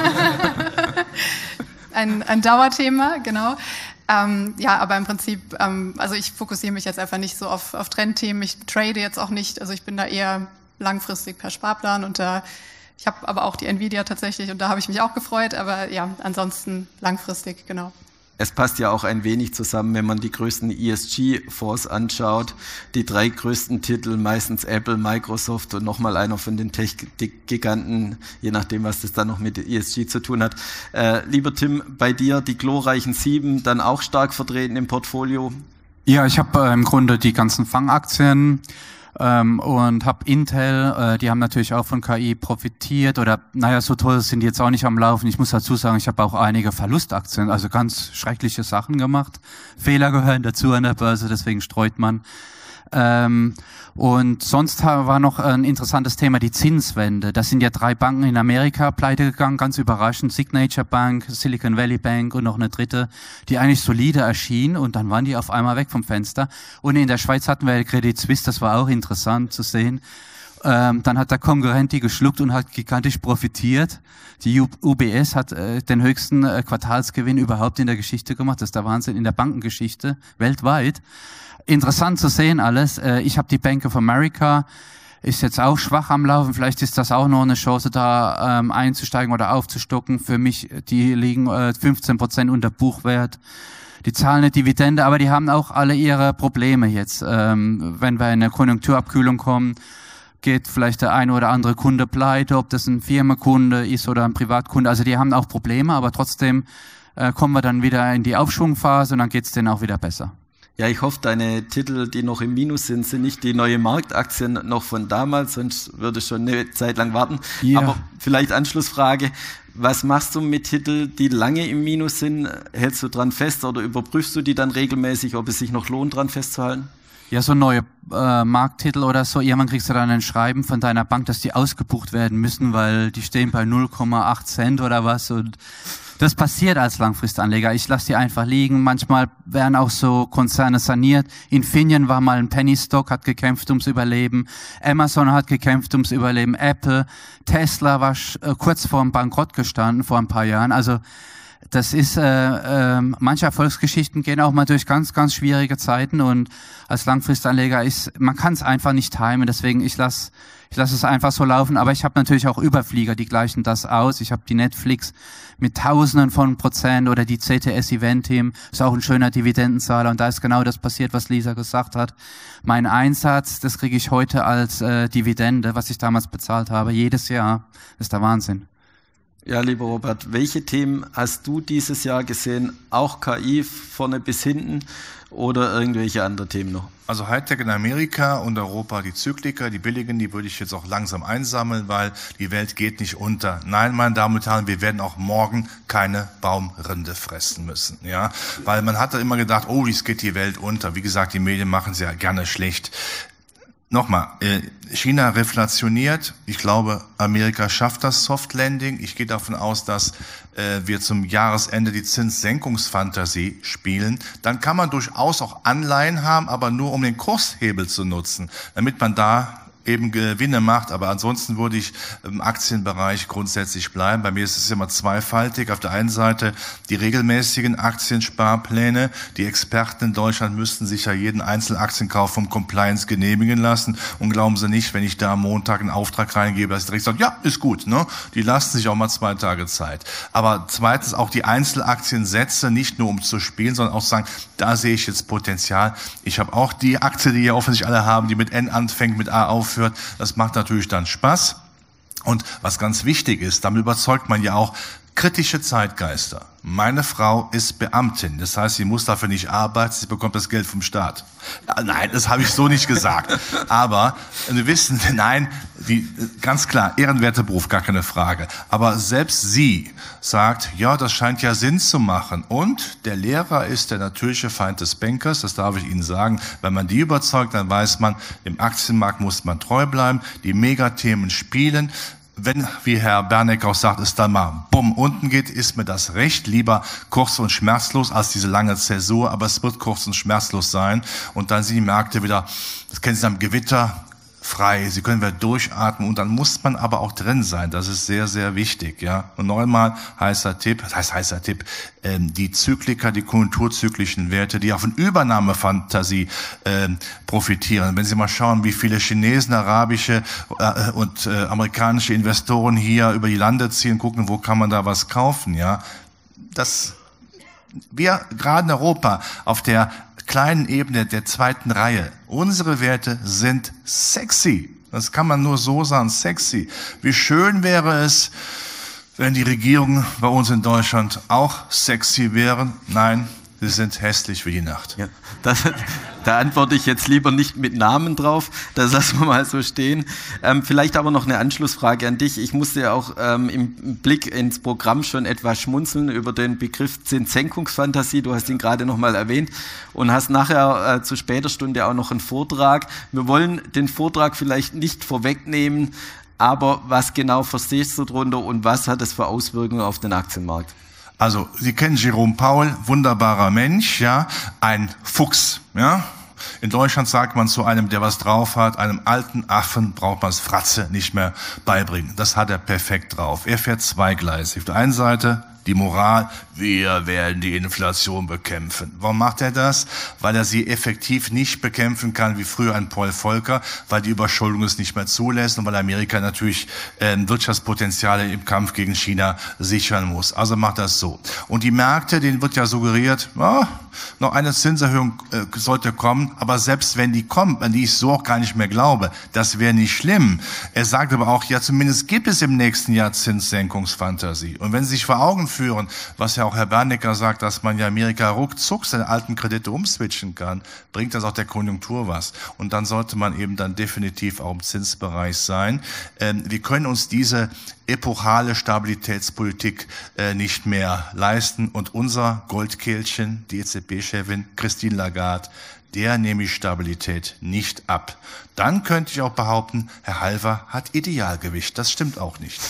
ein, ein Dauerthema, genau. Ähm, ja, aber im Prinzip, ähm, also ich fokussiere mich jetzt einfach nicht so auf, auf Trendthemen. Ich trade jetzt auch nicht, also ich bin da eher langfristig per Sparplan und da, ich habe aber auch die Nvidia tatsächlich und da habe ich mich auch gefreut, aber ja, ansonsten langfristig, genau. Es passt ja auch ein wenig zusammen, wenn man die größten E S G-Fonds anschaut. Die drei größten Titel, meistens Apple, Microsoft und nochmal einer von den Tech-Giganten, je nachdem, was das dann noch mit E S G zu tun hat. Äh, lieber Tim, bei dir die glorreichen sieben dann auch stark vertreten im Portfolio? Ja, ich habe äh, im Grunde die ganzen Fangaktien. Ähm, und habe Intel, äh, die haben natürlich auch von K I profitiert oder naja, so toll sind die jetzt auch nicht am Laufen. Ich muss dazu sagen, ich habe auch einige Verlustaktien, also ganz schreckliche Sachen gemacht. Fehler gehören dazu an der Börse, deswegen streut man. Ähm, und sonst war noch ein interessantes Thema, die Zinswende. Das sind ja drei Banken in Amerika pleite gegangen, ganz überraschend. Signature Bank, Silicon Valley Bank und noch eine dritte, die eigentlich solide erschien und dann waren die auf einmal weg vom Fenster. Und in der Schweiz hatten wir Credit Suisse, das war auch interessant zu sehen. Ähm, dann hat der Konkurrent die geschluckt und hat gigantisch profitiert. Die U B S hat äh, den höchsten äh, Quartalsgewinn überhaupt in der Geschichte gemacht. Das ist der Wahnsinn in der Bankengeschichte weltweit. Interessant zu sehen alles. Äh, ich habe die Bank of America, ist jetzt auch schwach am Laufen. Vielleicht ist das auch noch eine Chance, da ähm, einzusteigen oder aufzustocken. Für mich, die liegen äh, fünfzehn Prozent unter Buchwert. Die zahlen eine Dividende, aber die haben auch alle ihre Probleme jetzt. Ähm, wenn wir in eine Konjunkturabkühlung kommen, geht vielleicht der eine oder andere Kunde pleite, ob das ein Firmenkunde ist oder ein Privatkunde. Also die haben auch Probleme, aber trotzdem äh, kommen wir dann wieder in die Aufschwungphase und dann geht's denen auch wieder besser. Ja, ich hoffe, deine Titel, die noch im Minus sind, sind nicht die neue Marktaktien noch von damals, sonst würde ich schon eine Zeit lang warten. Ja. Aber vielleicht Anschlussfrage, was machst du mit Titeln, die lange im Minus sind? Hältst du dran fest oder überprüfst du die dann regelmäßig, ob es sich noch lohnt, dran festzuhalten? Ja, so neue äh, Markttitel oder so, irgendwann kriegst du dann ein Schreiben von deiner Bank, dass die ausgebucht werden müssen, weil die stehen bei null Komma acht Cent oder was und das passiert als Langfristanleger. Ich lasse die einfach liegen. Manchmal werden auch so Konzerne saniert. Infineon war mal ein Penny Stock, hat gekämpft ums Überleben. Amazon hat gekämpft ums Überleben. Apple, Tesla war äh, kurz vor dem Bankrott gestanden, vor ein paar Jahren. Also das ist, äh, äh, manche Erfolgsgeschichten gehen auch mal durch ganz, ganz schwierige Zeiten und als Langfristanleger ist, man kann es einfach nicht timen, deswegen ich lasse ich lass es einfach so laufen, aber ich habe natürlich auch Überflieger, die gleichen das aus. Ich habe die Netflix mit Tausenden von Prozent oder die C T S Event Team, ist auch ein schöner Dividendenzahler und da ist genau das passiert, was Lisa gesagt hat. Mein Einsatz, das kriege ich heute als äh, Dividende, was ich damals bezahlt habe, jedes Jahr, das ist der Wahnsinn. Ja, lieber Robert, welche Themen hast du dieses Jahr gesehen? Auch K I vorne bis hinten oder irgendwelche andere Themen noch? Also Hightech in Amerika und Europa, die Zykliker, die billigen, die würde ich jetzt auch langsam einsammeln, weil die Welt geht nicht unter. Nein, meine Damen und Herren, wir werden auch morgen keine Baumrinde fressen müssen, ja, weil man hat da immer gedacht, oh, es geht die Welt unter. Wie gesagt, die Medien machen es ja gerne schlecht. Nochmal, China reflationiert. Ich glaube, Amerika schafft das Soft Landing. Ich gehe davon aus, dass äh, wir zum Jahresende die Zinssenkungsfantasie spielen. Dann kann man durchaus auch Anleihen haben, aber nur um den Kurshebel zu nutzen, damit man da eben Gewinne macht, aber ansonsten würde ich im Aktienbereich grundsätzlich bleiben. Bei mir ist es immer zweifaltig. Auf der einen Seite die regelmäßigen Aktiensparpläne. Die Experten in Deutschland müssten sich ja jeden Einzelaktienkauf vom Compliance genehmigen lassen. Und glauben Sie nicht, wenn ich da am Montag einen Auftrag reingebe, dass ich direkt sage, ja, ist gut, ne? Die lassen sich auch mal zwei Tage Zeit. Aber zweitens auch die Einzelaktiensätze, nicht nur um zu spielen, sondern auch sagen, da sehe ich jetzt Potenzial. Ich habe auch die Aktie, die ja offensichtlich alle haben, die mit N anfängt, mit A aufhört. Das macht natürlich dann Spaß. Und was ganz wichtig ist, damit überzeugt man ja auch, Kritische Zeitgeister. Meine Frau ist Beamtin, das heißt, sie muss dafür nicht arbeiten, sie bekommt das Geld vom Staat. Nein, das habe ich so nicht gesagt. Aber wir wissen, nein, die, ganz klar, ehrenwerter Beruf, gar keine Frage. Aber selbst sie sagt, ja, das scheint ja Sinn zu machen. Und der Lehrer ist der natürliche Feind des Bankers, das darf ich Ihnen sagen. Wenn man die überzeugt, dann weiß man, im Aktienmarkt muss man treu bleiben, die Megathemen spielen. Wenn, wie Herr Berneck auch sagt, es dann mal bumm unten geht, ist mir das recht. Lieber kurz und schmerzlos als diese lange Zäsur, aber es wird kurz und schmerzlos sein. Und dann sind die Märkte wieder, das kennen Sie am Gewitter, frei. Sie können wieder durchatmen und dann muss man aber auch drin sein. Das ist sehr, sehr wichtig, ja. Und neunmal heißer Tipp, das heißt heißer Tipp, ähm, die Zyklika, die konjunkturzyklischen Werte, die auch von Übernahmefantasie ähm, profitieren. Wenn Sie mal schauen, wie viele Chinesen, arabische äh, und äh, amerikanische Investoren hier über die Lande ziehen, gucken, wo kann man da was kaufen, ja. Das, wir gerade in Europa auf der kleinen Ebene der zweiten Reihe. Unsere Werte sind sexy. Das kann man nur so sagen, sexy. Wie schön wäre es, wenn die Regierungen bei uns in Deutschland auch sexy wären. Nein, sie sind hässlich wie die Nacht. Ja, das, da antworte ich jetzt lieber nicht mit Namen drauf, das lassen wir mal so stehen. Ähm, vielleicht aber noch eine Anschlussfrage an dich. Ich musste ja auch ähm, im Blick ins Programm schon etwas schmunzeln über den Begriff Zinssenkungsfantasie. Du hast ihn gerade noch mal erwähnt und hast nachher äh, zu später Stunde auch noch einen Vortrag. Wir wollen den Vortrag vielleicht nicht vorwegnehmen, aber was genau verstehst du darunter und was hat es für Auswirkungen auf den Aktienmarkt? Also, Sie kennen Jerome Powell, wunderbarer Mensch, ja, ein Fuchs, ja. In Deutschland sagt man zu einem, der was drauf hat, einem alten Affen braucht man das Fratze nicht mehr beibringen. Das hat er perfekt drauf. Er fährt zweigleisig. Auf der einen Seite die Moral, wir werden die Inflation bekämpfen. Warum macht er das? Weil er sie effektiv nicht bekämpfen kann, wie früher ein Paul Volcker, weil die Überschuldung es nicht mehr zulässt und weil Amerika natürlich äh, Wirtschaftspotenziale im Kampf gegen China sichern muss. Also macht das so. Und die Märkte, denen wird ja suggeriert, oh, noch eine Zinserhöhung äh, sollte kommen, aber selbst wenn die kommt, an die ich so auch gar nicht mehr glaube, das wäre nicht schlimm. Er sagt aber auch, ja, zumindest gibt es im nächsten Jahr Zinssenkungsfantasie. Und wenn Sie sich vor Augen führen, was ja auch Herr Bernecker sagt, dass man ja Amerika ruckzuck seine alten Kredite umswitchen kann, bringt das auch der Konjunktur was. Und dann sollte man eben dann definitiv auch im Zinsbereich sein. Ähm, wir können uns diese epochale Stabilitätspolitik äh, nicht mehr leisten. Und unser Goldkehlchen, die E Z B-Chefin Christine Lagarde, der nehme ich Stabilität nicht ab. Dann könnte ich auch behaupten, Herr Halver hat Idealgewicht. Das stimmt auch nicht.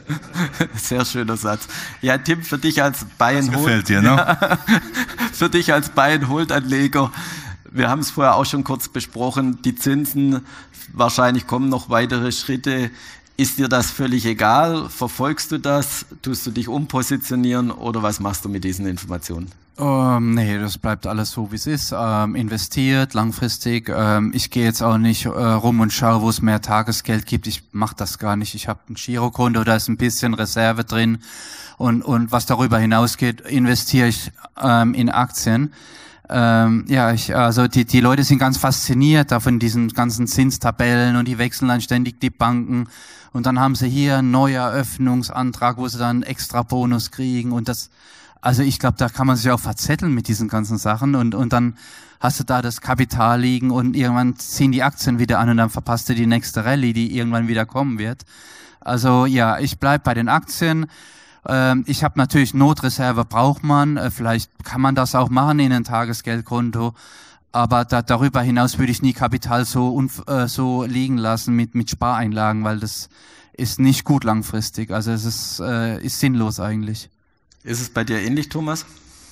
Sehr schöner Satz. Ja, Tim, für dich als Buy-and-Hold. Das gefällt dir, ne? Für dich als Buy-and-Hold-Anleger. Wir haben es vorher auch schon kurz besprochen. Die Zinsen, wahrscheinlich kommen noch weitere Schritte. Ist dir das völlig egal? Verfolgst du das? Tust du dich umpositionieren oder was machst du mit diesen Informationen? Ähm, nee, das bleibt alles so, wie es ist. Ähm, investiert, langfristig. Ähm, ich gehe jetzt auch nicht äh, rum und schaue, wo es mehr Tagesgeld gibt. Ich mache das gar nicht. Ich habe ein Girokonto, da ist ein bisschen Reserve drin. Und, und was darüber hinausgeht, investiere ich ähm, in Aktien. Ähm, ja, ich, also die, die Leute sind ganz fasziniert da von diesen ganzen Zinstabellen und die wechseln dann ständig die Banken. Und dann haben sie hier einen Neueröffnungsantrag, wo sie dann extra Bonus kriegen und das. Also ich glaube, da kann man sich auch verzetteln mit diesen ganzen Sachen und und dann hast du da das Kapital liegen und irgendwann ziehen die Aktien wieder an und dann verpasst du die nächste Rallye, die irgendwann wieder kommen wird. Also ja, ich bleib bei den Aktien. Ähm, ich habe natürlich Notreserve, braucht man. Äh, vielleicht kann man das auch machen in ein Tagesgeldkonto. Aber da, darüber hinaus würde ich nie Kapital so, unf- äh, so liegen lassen mit, mit Spareinlagen, weil das ist nicht gut langfristig. Also es ist, äh, ist sinnlos eigentlich. Ist es bei dir ähnlich, Thomas?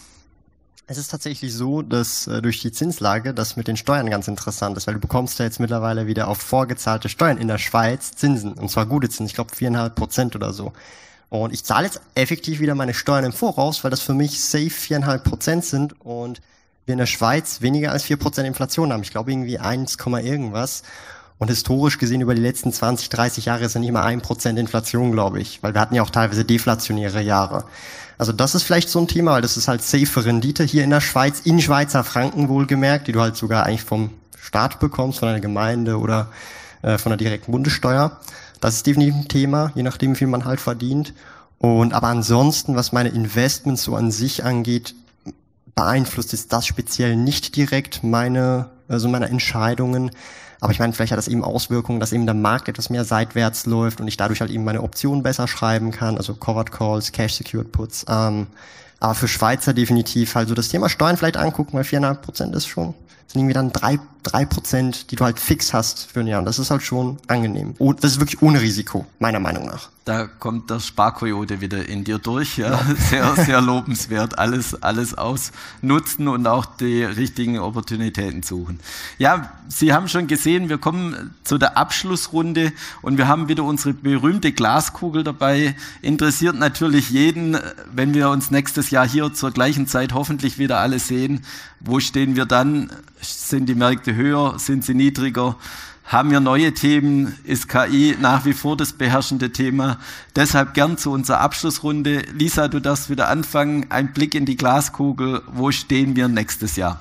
Es ist tatsächlich so, dass äh, durch die Zinslage das mit den Steuern ganz interessant ist, weil du bekommst ja jetzt mittlerweile wieder auf vorgezahlte Steuern in der Schweiz Zinsen, und zwar gute Zinsen, ich glaube viereinhalb Prozent oder so. Und ich zahle jetzt effektiv wieder meine Steuern im Voraus, weil das für mich safe viereinhalb Prozent sind und wir in der Schweiz weniger als vier Prozent Inflation haben. Ich glaube irgendwie eins, irgendwas. Und historisch gesehen über die letzten zwanzig, dreißig Jahre ist ja nicht mal ein Prozent Inflation, glaube ich, weil wir hatten ja auch teilweise deflationäre Jahre. Also das ist vielleicht so ein Thema, weil das ist halt safe Rendite hier in der Schweiz, in Schweizer Franken wohlgemerkt, die du halt sogar eigentlich vom Staat bekommst, von einer Gemeinde oder äh, von der direkten Bundessteuer. Das ist definitiv ein Thema, je nachdem, wie viel man halt verdient. Und aber ansonsten, was meine Investments so an sich angeht, beeinflusst ist das speziell nicht direkt meine, also meine Entscheidungen. Aber ich meine, vielleicht hat das eben Auswirkungen, dass eben der Markt etwas mehr seitwärts läuft und ich dadurch halt eben meine Optionen besser schreiben kann, also Covered Calls, Cash Secured Puts. Ähm, aber für Schweizer definitiv halt so das Thema Steuern vielleicht angucken, weil vier Komma fünf Prozent ist schon, sind irgendwie dann drei, drei Prozent, die du halt fix hast für ein Jahr. Und das ist halt schon angenehm. Oh, das ist wirklich ohne Risiko, meiner Meinung nach. Da kommt der Sparkoyote wieder in dir durch, ja. Sehr, sehr lobenswert. Alles, alles ausnutzen und auch die richtigen Opportunitäten suchen. Ja, Sie haben schon gesehen, wir kommen zu der Abschlussrunde und wir haben wieder unsere berühmte Glaskugel dabei. Interessiert natürlich jeden, wenn wir uns nächstes Jahr hier zur gleichen Zeit hoffentlich wieder alle sehen. Wo stehen wir dann? Sind die Märkte höher? Sind sie niedriger? Haben wir neue Themen? Ist K I nach wie vor das beherrschende Thema? Deshalb gern zu unserer Abschlussrunde. Lisa, du darfst wieder anfangen. Ein Blick in die Glaskugel. Wo stehen wir nächstes Jahr?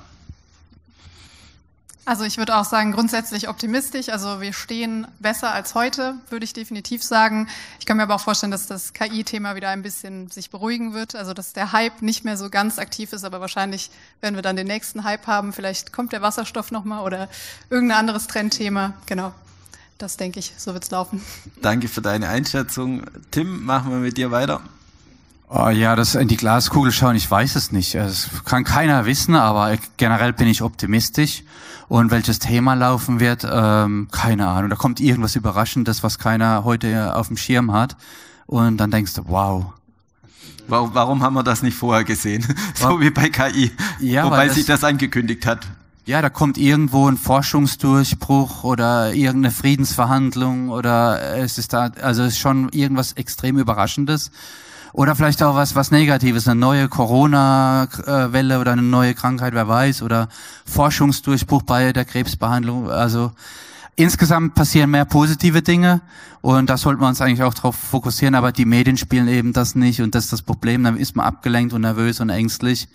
Also ich würde auch sagen, grundsätzlich optimistisch. Also wir stehen besser als heute, würde ich definitiv sagen. Ich kann mir aber auch vorstellen, dass das K I-Thema wieder ein bisschen sich beruhigen wird. Also dass der Hype nicht mehr so ganz aktiv ist, aber wahrscheinlich werden wir dann den nächsten Hype haben. Vielleicht kommt der Wasserstoff nochmal oder irgendein anderes Trendthema. Genau, das denke ich, so wird's laufen. Danke für deine Einschätzung. Tim, machen wir mit dir weiter. Oh ja, das in die Glaskugel schauen, ich weiß es nicht. Das kann keiner wissen, aber generell bin ich optimistisch. Und welches Thema laufen wird, ähm, keine Ahnung. Da kommt irgendwas Überraschendes, was keiner heute auf dem Schirm hat. Und dann denkst du, wow. Warum haben wir das nicht vorher gesehen? So wie bei K I, ja, wobei das, sich das angekündigt hat. Ja, da kommt irgendwo ein Forschungsdurchbruch oder irgendeine Friedensverhandlung oder es ist da, also es ist schon irgendwas extrem Überraschendes. Oder vielleicht auch was, was Negatives, eine neue Corona-Welle oder eine neue Krankheit, wer weiß, oder Forschungsdurchbruch bei der Krebsbehandlung. Also insgesamt passieren mehr positive Dinge und da sollten wir uns eigentlich auch drauf fokussieren, aber die Medien spielen eben das nicht und das ist das Problem, dann ist man abgelenkt und nervös und ängstlich.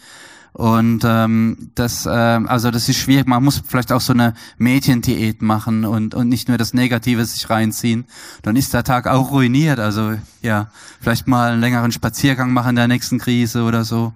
Und ähm, das, äh, also das ist schwierig. Man muss vielleicht auch so eine Mediendiät machen und und nicht nur das Negative sich reinziehen. Dann ist der Tag auch ruiniert. Also ja, vielleicht mal einen längeren Spaziergang machen in der nächsten Krise oder so.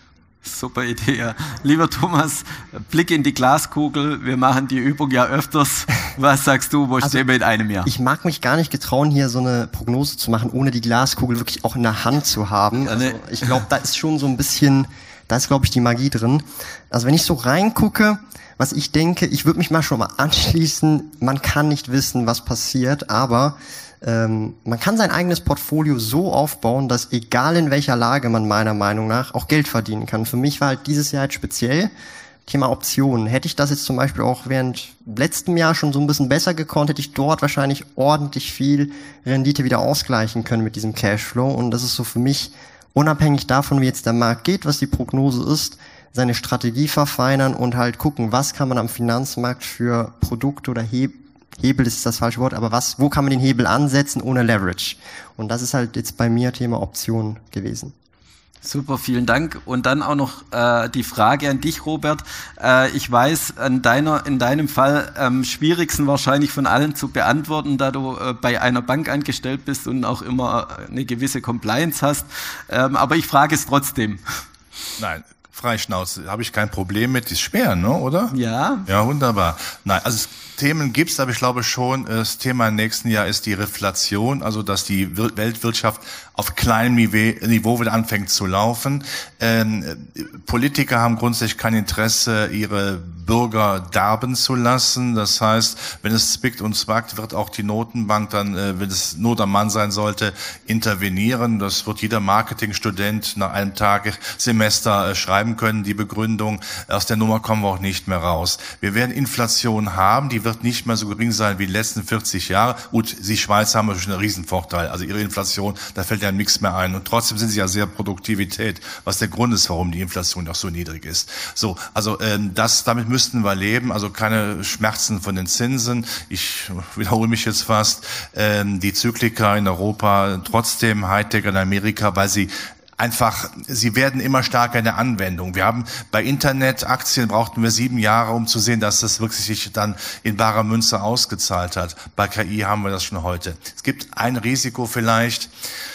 Super Idee. Ja. Lieber Thomas, Blick in die Glaskugel. Wir machen die Übung ja öfters. Was sagst du, wo also, stehen wir in einem Jahr? Ich mag mich gar nicht getrauen, hier so eine Prognose zu machen, ohne die Glaskugel wirklich auch in der Hand zu haben. Also ich glaube, da ist schon so ein bisschen... Da ist, glaube ich, die Magie drin. Also wenn ich so reingucke, was ich denke, ich würde mich mal schon mal anschließen, man kann nicht wissen, was passiert, aber ähm, man kann sein eigenes Portfolio so aufbauen, dass egal in welcher Lage man meiner Meinung nach auch Geld verdienen kann. Für mich war halt dieses Jahr halt speziell Thema Optionen. Hätte ich das jetzt zum Beispiel auch während letztem Jahr schon so ein bisschen besser gekonnt, hätte ich dort wahrscheinlich ordentlich viel Rendite wieder ausgleichen können mit diesem Cashflow. Und das ist so für mich unabhängig davon, wie jetzt der Markt geht, was die Prognose ist, seine Strategie verfeinern und halt gucken, was kann man am Finanzmarkt für Produkte oder Hebel, Hebel ist das falsche Wort, aber was, wo kann man den Hebel ansetzen ohne Leverage? Und das ist halt jetzt bei mir Thema Option gewesen. Super, vielen Dank. Und dann auch noch äh, die Frage an dich, Robert. Äh, ich weiß, an deiner, in deinem Fall am schwierigsten wahrscheinlich von allen zu beantworten, da du äh, bei einer Bank angestellt bist und auch immer eine gewisse Compliance hast. Ähm, aber ich frage es trotzdem. Nein, Freischnauze, habe ich kein Problem mit. Ist schwer, ne, oder? Ja. Ja, wunderbar. Nein, also es, Themen gibt's, aber ich glaube schon, das Thema im nächsten Jahr ist die Reflation, also dass die Weltwirtschaft auf kleinem Niveau wieder anfängt zu laufen. Ähm, Politiker haben grundsätzlich kein Interesse, ihre Bürger darben zu lassen. Das heißt, wenn es zwickt und zwackt, wird auch die Notenbank dann, äh, wenn es Not am Mann sein sollte, intervenieren. Das wird jeder Marketingstudent nach einem Tag Semester äh, schreiben können, die Begründung. Aus der Nummer kommen wir auch nicht mehr raus. Wir werden Inflation haben, die wird nicht mehr so gering sein wie die letzten vierzig Jahre. Gut, Sie Schweizer haben natürlich einen Riesenvorteil. Also Ihre Inflation, da fällt ja nichts mehr ein. Und trotzdem sind Sie ja sehr Produktivität, was der Grund ist, warum die Inflation auch so niedrig ist. So, also ähm, das, damit müssten wir leben. Also keine Schmerzen von den Zinsen. Ich wiederhole mich jetzt fast. Ähm, die Zyklika in Europa, trotzdem Hightech in Amerika, weil sie einfach, sie werden immer stärker in der Anwendung. Wir haben bei Internetaktien brauchten wir sieben Jahre, um zu sehen, dass das wirklich sich dann in barer Münze ausgezahlt hat. Bei K I haben wir das schon heute. Es gibt ein Risiko vielleicht.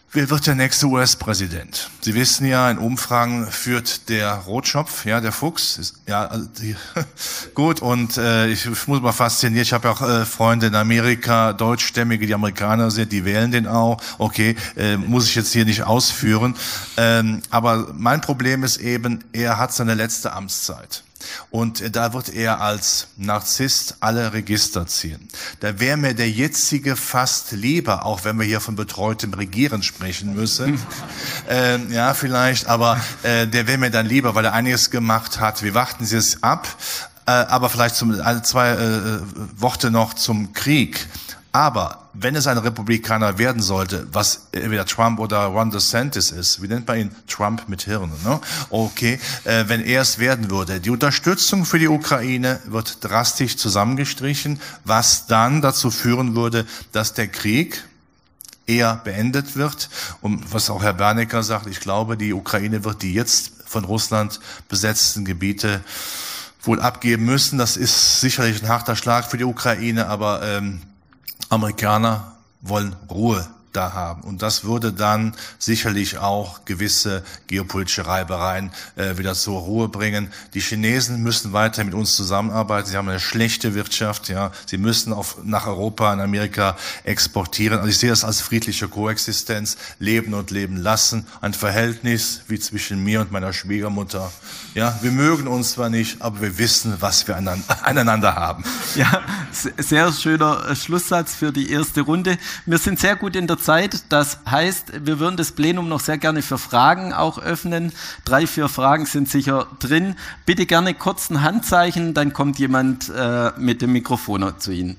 Wer wird der nächste U S-Präsident? Sie wissen ja, in Umfragen führt der Rotschopf, ja, der Fuchs. Ist, ja, also die, gut. Und äh, ich, ich muss mal faszinieren. Ich habe ja auch äh, Freunde in Amerika, Deutschstämmige, die Amerikaner sind, die wählen den auch. Okay, äh, muss ich jetzt hier nicht ausführen. Ähm, aber mein Problem ist eben, er hat seine letzte Amtszeit. Und da wird er als Narzisst alle Register ziehen. Da wäre mir der jetzige fast lieber, auch wenn wir hier von betreutem Regieren sprechen müssen. ähm, ja, vielleicht, aber äh, der wäre mir dann lieber, weil er einiges gemacht hat. Wir warten Sie es ab. Äh, aber vielleicht zum, also zwei äh, Worte noch zum Krieg. Aber wenn es ein Republikaner werden sollte, was entweder Trump oder Ron DeSantis ist, wie nennt man ihn? Trump mit Hirn, ne? Okay, äh, wenn er es werden würde, die Unterstützung für die Ukraine wird drastisch zusammengestrichen, was dann dazu führen würde, dass der Krieg eher beendet wird. Und was auch Herr Bernecker sagt, ich glaube, die Ukraine wird die jetzt von Russland besetzten Gebiete wohl abgeben müssen. Das ist sicherlich ein harter Schlag für die Ukraine, aber ähm, Amerikaner wollen Ruhe da haben. Und das würde dann sicherlich auch gewisse geopolitische Reibereien äh, wieder zur Ruhe bringen. Die Chinesen müssen weiter mit uns zusammenarbeiten. Sie haben eine schlechte Wirtschaft, ja. Sie müssen auf, nach Europa und Amerika exportieren. Also ich sehe das als friedliche Koexistenz, leben und leben lassen. Ein Verhältnis wie zwischen mir und meiner Schwiegermutter. Ja, wir mögen uns zwar nicht, aber wir wissen, was wir aneinander haben. Ja, sehr schöner Schlusssatz für die erste Runde. Wir sind sehr gut in der Zeit. Das heißt, wir würden das Plenum noch sehr gerne für Fragen auch öffnen. Drei, vier Fragen sind sicher drin. Bitte gerne kurz ein Handzeichen, dann kommt jemand äh, mit dem Mikrofon zu Ihnen.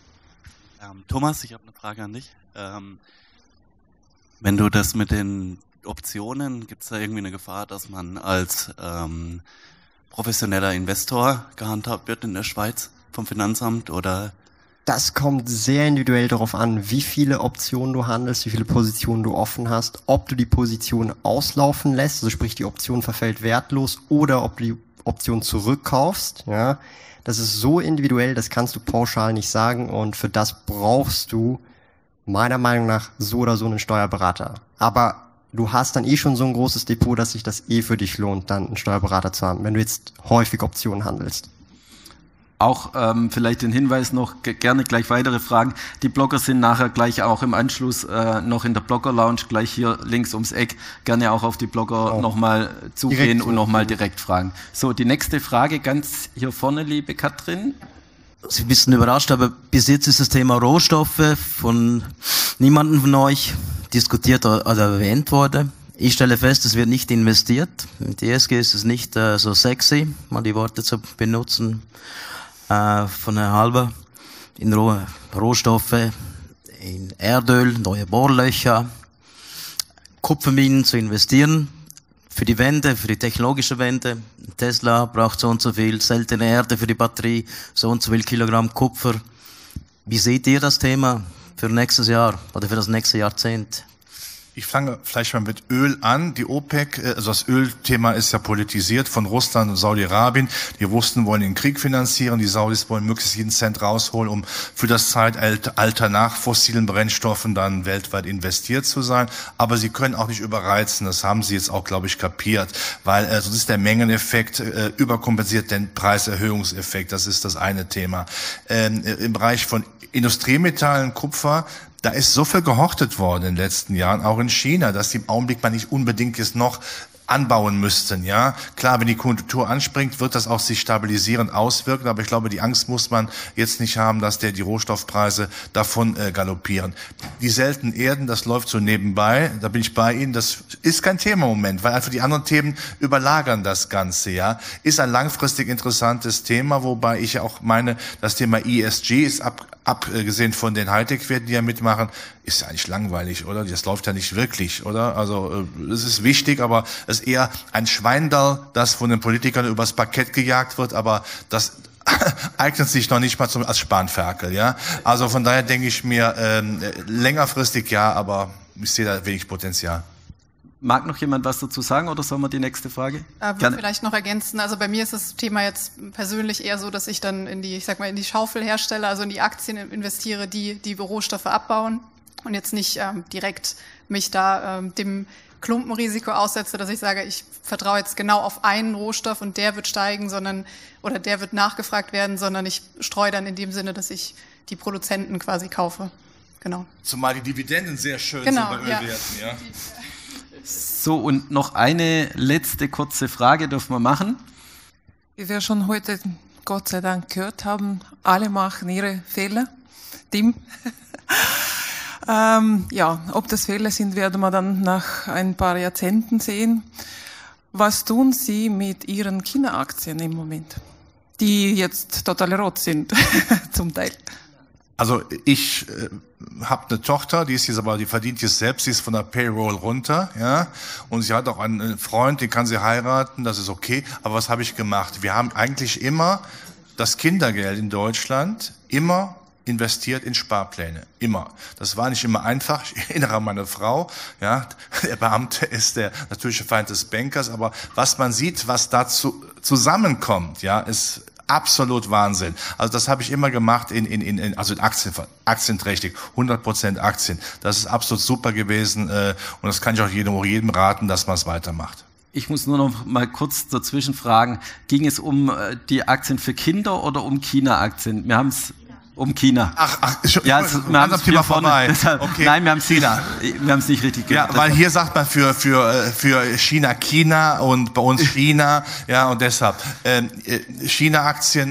Ähm, Thomas, ich habe eine Frage an dich. Ähm, wenn du das mit den Optionen, gibt es da irgendwie eine Gefahr, dass man als ähm, professioneller Investor gehandhabt wird in der Schweiz vom Finanzamt oder? Das kommt sehr individuell darauf an, wie viele Optionen du handelst, wie viele Positionen du offen hast, ob du die Position auslaufen lässt, also sprich die Option verfällt wertlos, oder ob du die Option zurückkaufst. Ja, das ist so individuell, das kannst du pauschal nicht sagen, und für das brauchst du meiner Meinung nach so oder so einen Steuerberater. Aber du hast dann eh schon so ein großes Depot, dass sich das eh für dich lohnt, dann einen Steuerberater zu haben, wenn du jetzt häufig Optionen handelst. Auch ähm, vielleicht den Hinweis noch, g- gerne gleich weitere Fragen. Die Blogger sind nachher gleich auch im Anschluss äh, noch in der Blogger-Lounge, gleich hier links ums Eck. Gerne auch auf die Blogger oh. nochmal zugehen und nochmal direkt fragen. So, die nächste Frage ganz hier vorne, liebe Katrin. Sie ein bisschen überrascht, aber bis jetzt ist das Thema Rohstoffe von niemandem von euch diskutiert oder erwähnt worden. Ich stelle fest, es wird nicht investiert. Mit E S G ist es nicht äh, so sexy, mal die Worte zu benutzen. Äh, von Herrn Halber in Roh- Rohstoffe, in Erdöl, neue Bohrlöcher, Kupferminen zu investieren. Für die Wende, für die technologische Wende. Tesla braucht so und so viel seltene Erde für die Batterie, so und so viel Kilogramm Kupfer. Wie seht ihr das Thema für nächstes Jahr oder für das nächste Jahrzehnt? Ich fange vielleicht mal mit Öl an. Die OPEC, also das Ölthema ist ja politisiert von Russland und Saudi-Arabien. Die Russen wollen den Krieg finanzieren, die Saudis wollen möglichst jeden Cent rausholen, um für das Zeitalter nach fossilen Brennstoffen dann weltweit investiert zu sein. Aber sie können auch nicht überreizen. Das haben sie jetzt auch, glaube ich, kapiert. Weil äh, sonst ist der Mengeneffekt äh, überkompensiert den Preiserhöhungseffekt. Das ist das eine Thema. Ähm, im Bereich von Industriemetallen, Kupfer, da ist so viel gehortet worden in den letzten Jahren, auch in China, dass die im Augenblick man nicht unbedingt jetzt noch anbauen müssten, ja. Klar, wenn die Konjunktur anspringt, wird das auch sich stabilisierend auswirken, aber ich glaube, die Angst muss man jetzt nicht haben, dass der die Rohstoffpreise davon äh, galoppieren. Die seltenen Erden, das läuft so nebenbei, da bin ich bei Ihnen, das ist kein Thema im Moment, weil einfach die anderen Themen überlagern das Ganze, ja. Ist ein langfristig interessantes Thema, wobei ich ja auch meine, das Thema E S G ist ab, abgesehen von den Hightech-Werten, die ja mitmachen, ist ja eigentlich langweilig, oder? Das läuft ja nicht wirklich, oder? Also, es ist wichtig, aber es ist eher ein Schweindall, das von den Politikern übers Parkett gejagt wird, aber das eignet sich noch nicht mal zum, als Spanferkel, ja? Also von daher denke ich mir, ähm, längerfristig ja, aber ich sehe da wenig Potenzial. Mag noch jemand was dazu sagen oder sollen wir die nächste Frage? Äh, würde vielleicht noch ergänzen. Also bei mir ist das Thema jetzt persönlich eher so, dass ich dann in die, ich sag mal, in die Schaufelhersteller, also in die Aktien investiere, die die Rohstoffe abbauen. und jetzt nicht ähm, direkt mich da ähm, dem Klumpenrisiko aussetze, dass ich sage, ich vertraue jetzt genau auf einen Rohstoff und der wird steigen, sondern oder der wird nachgefragt werden, sondern ich streue dann in dem Sinne, dass ich die Produzenten quasi kaufe. Genau. Zumal die Dividenden sehr schön genau, sind bei ja. Ölwerten, ja. So, und noch eine letzte kurze Frage dürfen wir machen. Wie wir schon heute Gott sei Dank gehört haben, alle machen ihre Fehler. Tim. ähm, ja, ob das Fehler sind, werden wir dann nach ein paar Jahrzehnten sehen. Was tun Sie mit Ihren China-Aktien im Moment, die jetzt total rot sind, zum Teil? Also ich äh, habe eine Tochter, die ist jetzt aber, die verdient jetzt selbst, die ist von der Payroll runter, ja, und sie hat auch einen Freund, den kann sie heiraten, das ist okay. Aber was habe ich gemacht? Wir haben eigentlich immer das Kindergeld in Deutschland immer investiert in Sparpläne, immer. Das war nicht immer einfach. Ich erinnere an meine Frau, ja, der Beamte ist der natürliche Feind des Bankers, aber was man sieht, was dazu zusammenkommt, ja, ist absolut Wahnsinn. Also das habe ich immer gemacht in, in, in also in Aktien, aktienträchtig, hundert Prozent Aktien. Das ist absolut super gewesen äh, und das kann ich auch jedem, jedem raten, dass man es weitermacht. Ich muss nur noch mal kurz dazwischen fragen, ging es um äh, die Aktien für Kinder oder um China-Aktien? Wir haben es um China. Ach, ach, schon, ja, es, wir haben es Thema vorne, vorbei. Deshalb, okay. Nein, wir haben es nicht, wir haben es nicht richtig gehört. Ja, weil hier sagt man für für für China China und bei uns China, ja, und deshalb ähm, China-Aktien.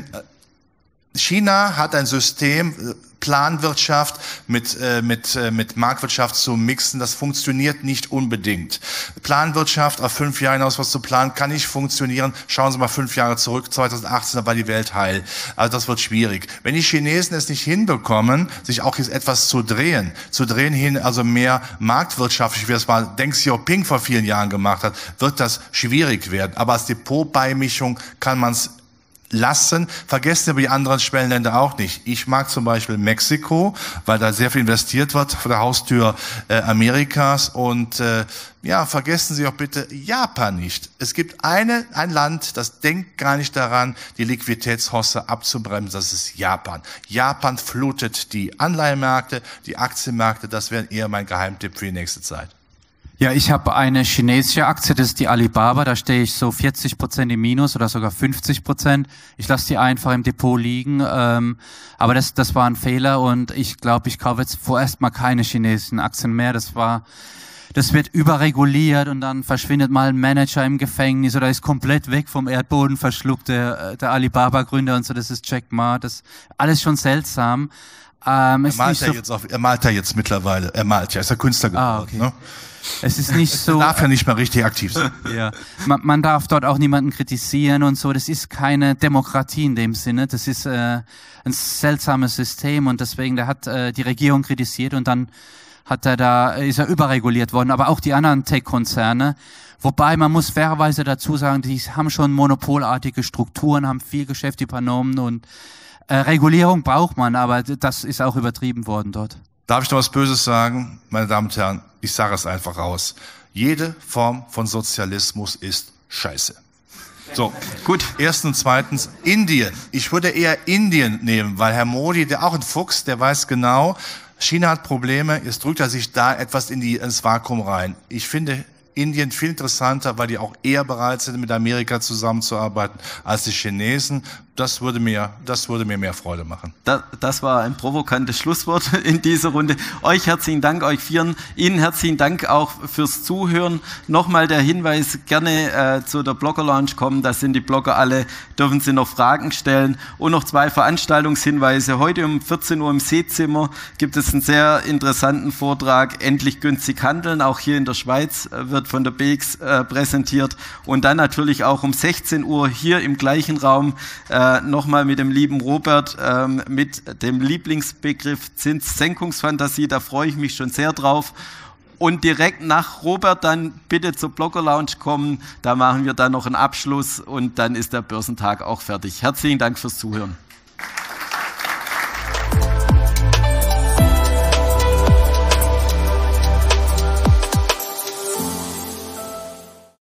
China hat ein System, Planwirtschaft mit äh, mit äh, mit Marktwirtschaft zu mixen, das funktioniert nicht unbedingt. Planwirtschaft auf fünf Jahre hinaus was zu planen, kann nicht funktionieren. Schauen Sie mal fünf Jahre zurück, zweitausendachtzehn, da war die Welt heil. Also das wird schwierig. Wenn die Chinesen es nicht hinbekommen, sich auch jetzt etwas zu drehen, zu drehen hin, also mehr marktwirtschaftlich, wie es mal Deng Xiaoping vor vielen Jahren gemacht hat, wird das schwierig werden. Aber als Depotbeimischung kann man es lassen. Vergessen Sie aber die anderen Schwellenländer auch nicht. Ich mag zum Beispiel Mexiko, weil da sehr viel investiert wird vor der Haustür äh, Amerikas. Und äh, ja, vergessen Sie auch bitte Japan nicht. Es gibt eine ein Land, das denkt gar nicht daran, die Liquiditätshosse abzubremsen. Das ist Japan. Japan flutet die Anleihenmärkte, die Aktienmärkte. Das wäre eher mein Geheimtipp für die nächste Zeit. Ja, ich habe eine chinesische Aktie, das ist die Alibaba, da stehe ich so vierzig Prozent im Minus oder sogar fünfzig Prozent. Ich lasse die einfach im Depot liegen, ähm, aber das das war ein Fehler und ich glaube, ich kaufe jetzt vorerst mal keine chinesischen Aktien mehr. Das war, das wird überreguliert und dann verschwindet mal ein Manager im Gefängnis oder ist komplett weg vom Erdboden verschluckt, der, der Alibaba-Gründer und so, das ist Jack Ma, das ist alles schon seltsam. Ähm, er, malt ja so jetzt auf, er malt ja jetzt mittlerweile, er malt ja, ist der Künstler geworden, ah, okay. ne? Es ist nicht so. Er darf ja nicht mehr richtig aktiv sein. Ja. Man, man darf dort auch niemanden kritisieren und so. Das ist keine Demokratie in dem Sinne. Das ist äh, ein seltsames System und deswegen, da hat äh, die Regierung kritisiert und dann hat er da, ist er überreguliert worden. Aber auch die anderen Tech-Konzerne. Wobei, man muss fairerweise dazu sagen, die haben schon monopolartige Strukturen, haben viel Geschäft übernommen und äh, Regulierung braucht man, aber das ist auch übertrieben worden dort. Darf ich noch was Böses sagen? Meine Damen und Herren, ich sage es einfach raus. Jede Form von Sozialismus ist scheiße. So, gut. Erstens und zweitens, Indien. Ich würde eher Indien nehmen, weil Herr Modi, der auch ein Fuchs, der weiß genau, China hat Probleme, jetzt drückt er sich da etwas in die, ins Vakuum rein. Ich finde Indien viel interessanter, weil die auch eher bereit sind, mit Amerika zusammenzuarbeiten als die Chinesen. Das würde mir, das würde mir mehr Freude machen. Das, das war ein provokantes Schlusswort in dieser Runde. Euch herzlichen Dank, euch Vieren. Ihnen herzlichen Dank auch fürs Zuhören. Nochmal der Hinweis, gerne äh, zu der Blogger Lounge kommen. Da sind die Blogger alle, dürfen Sie noch Fragen stellen. Und noch zwei Veranstaltungshinweise. Heute um vierzehn Uhr im Seezimmer gibt es einen sehr interessanten Vortrag, Endlich günstig handeln. Auch hier in der Schweiz äh, wird von der B X äh, präsentiert. Und dann natürlich auch um sechzehn Uhr hier im gleichen Raum äh, nochmal mit dem lieben Robert, ähm, mit dem Lieblingsbegriff Zinssenkungsfantasie, da freue ich mich schon sehr drauf. Und direkt nach Robert dann bitte zur Blogger Lounge kommen, da machen wir dann noch einen Abschluss und dann ist der Börsentag auch fertig. Herzlichen Dank fürs Zuhören.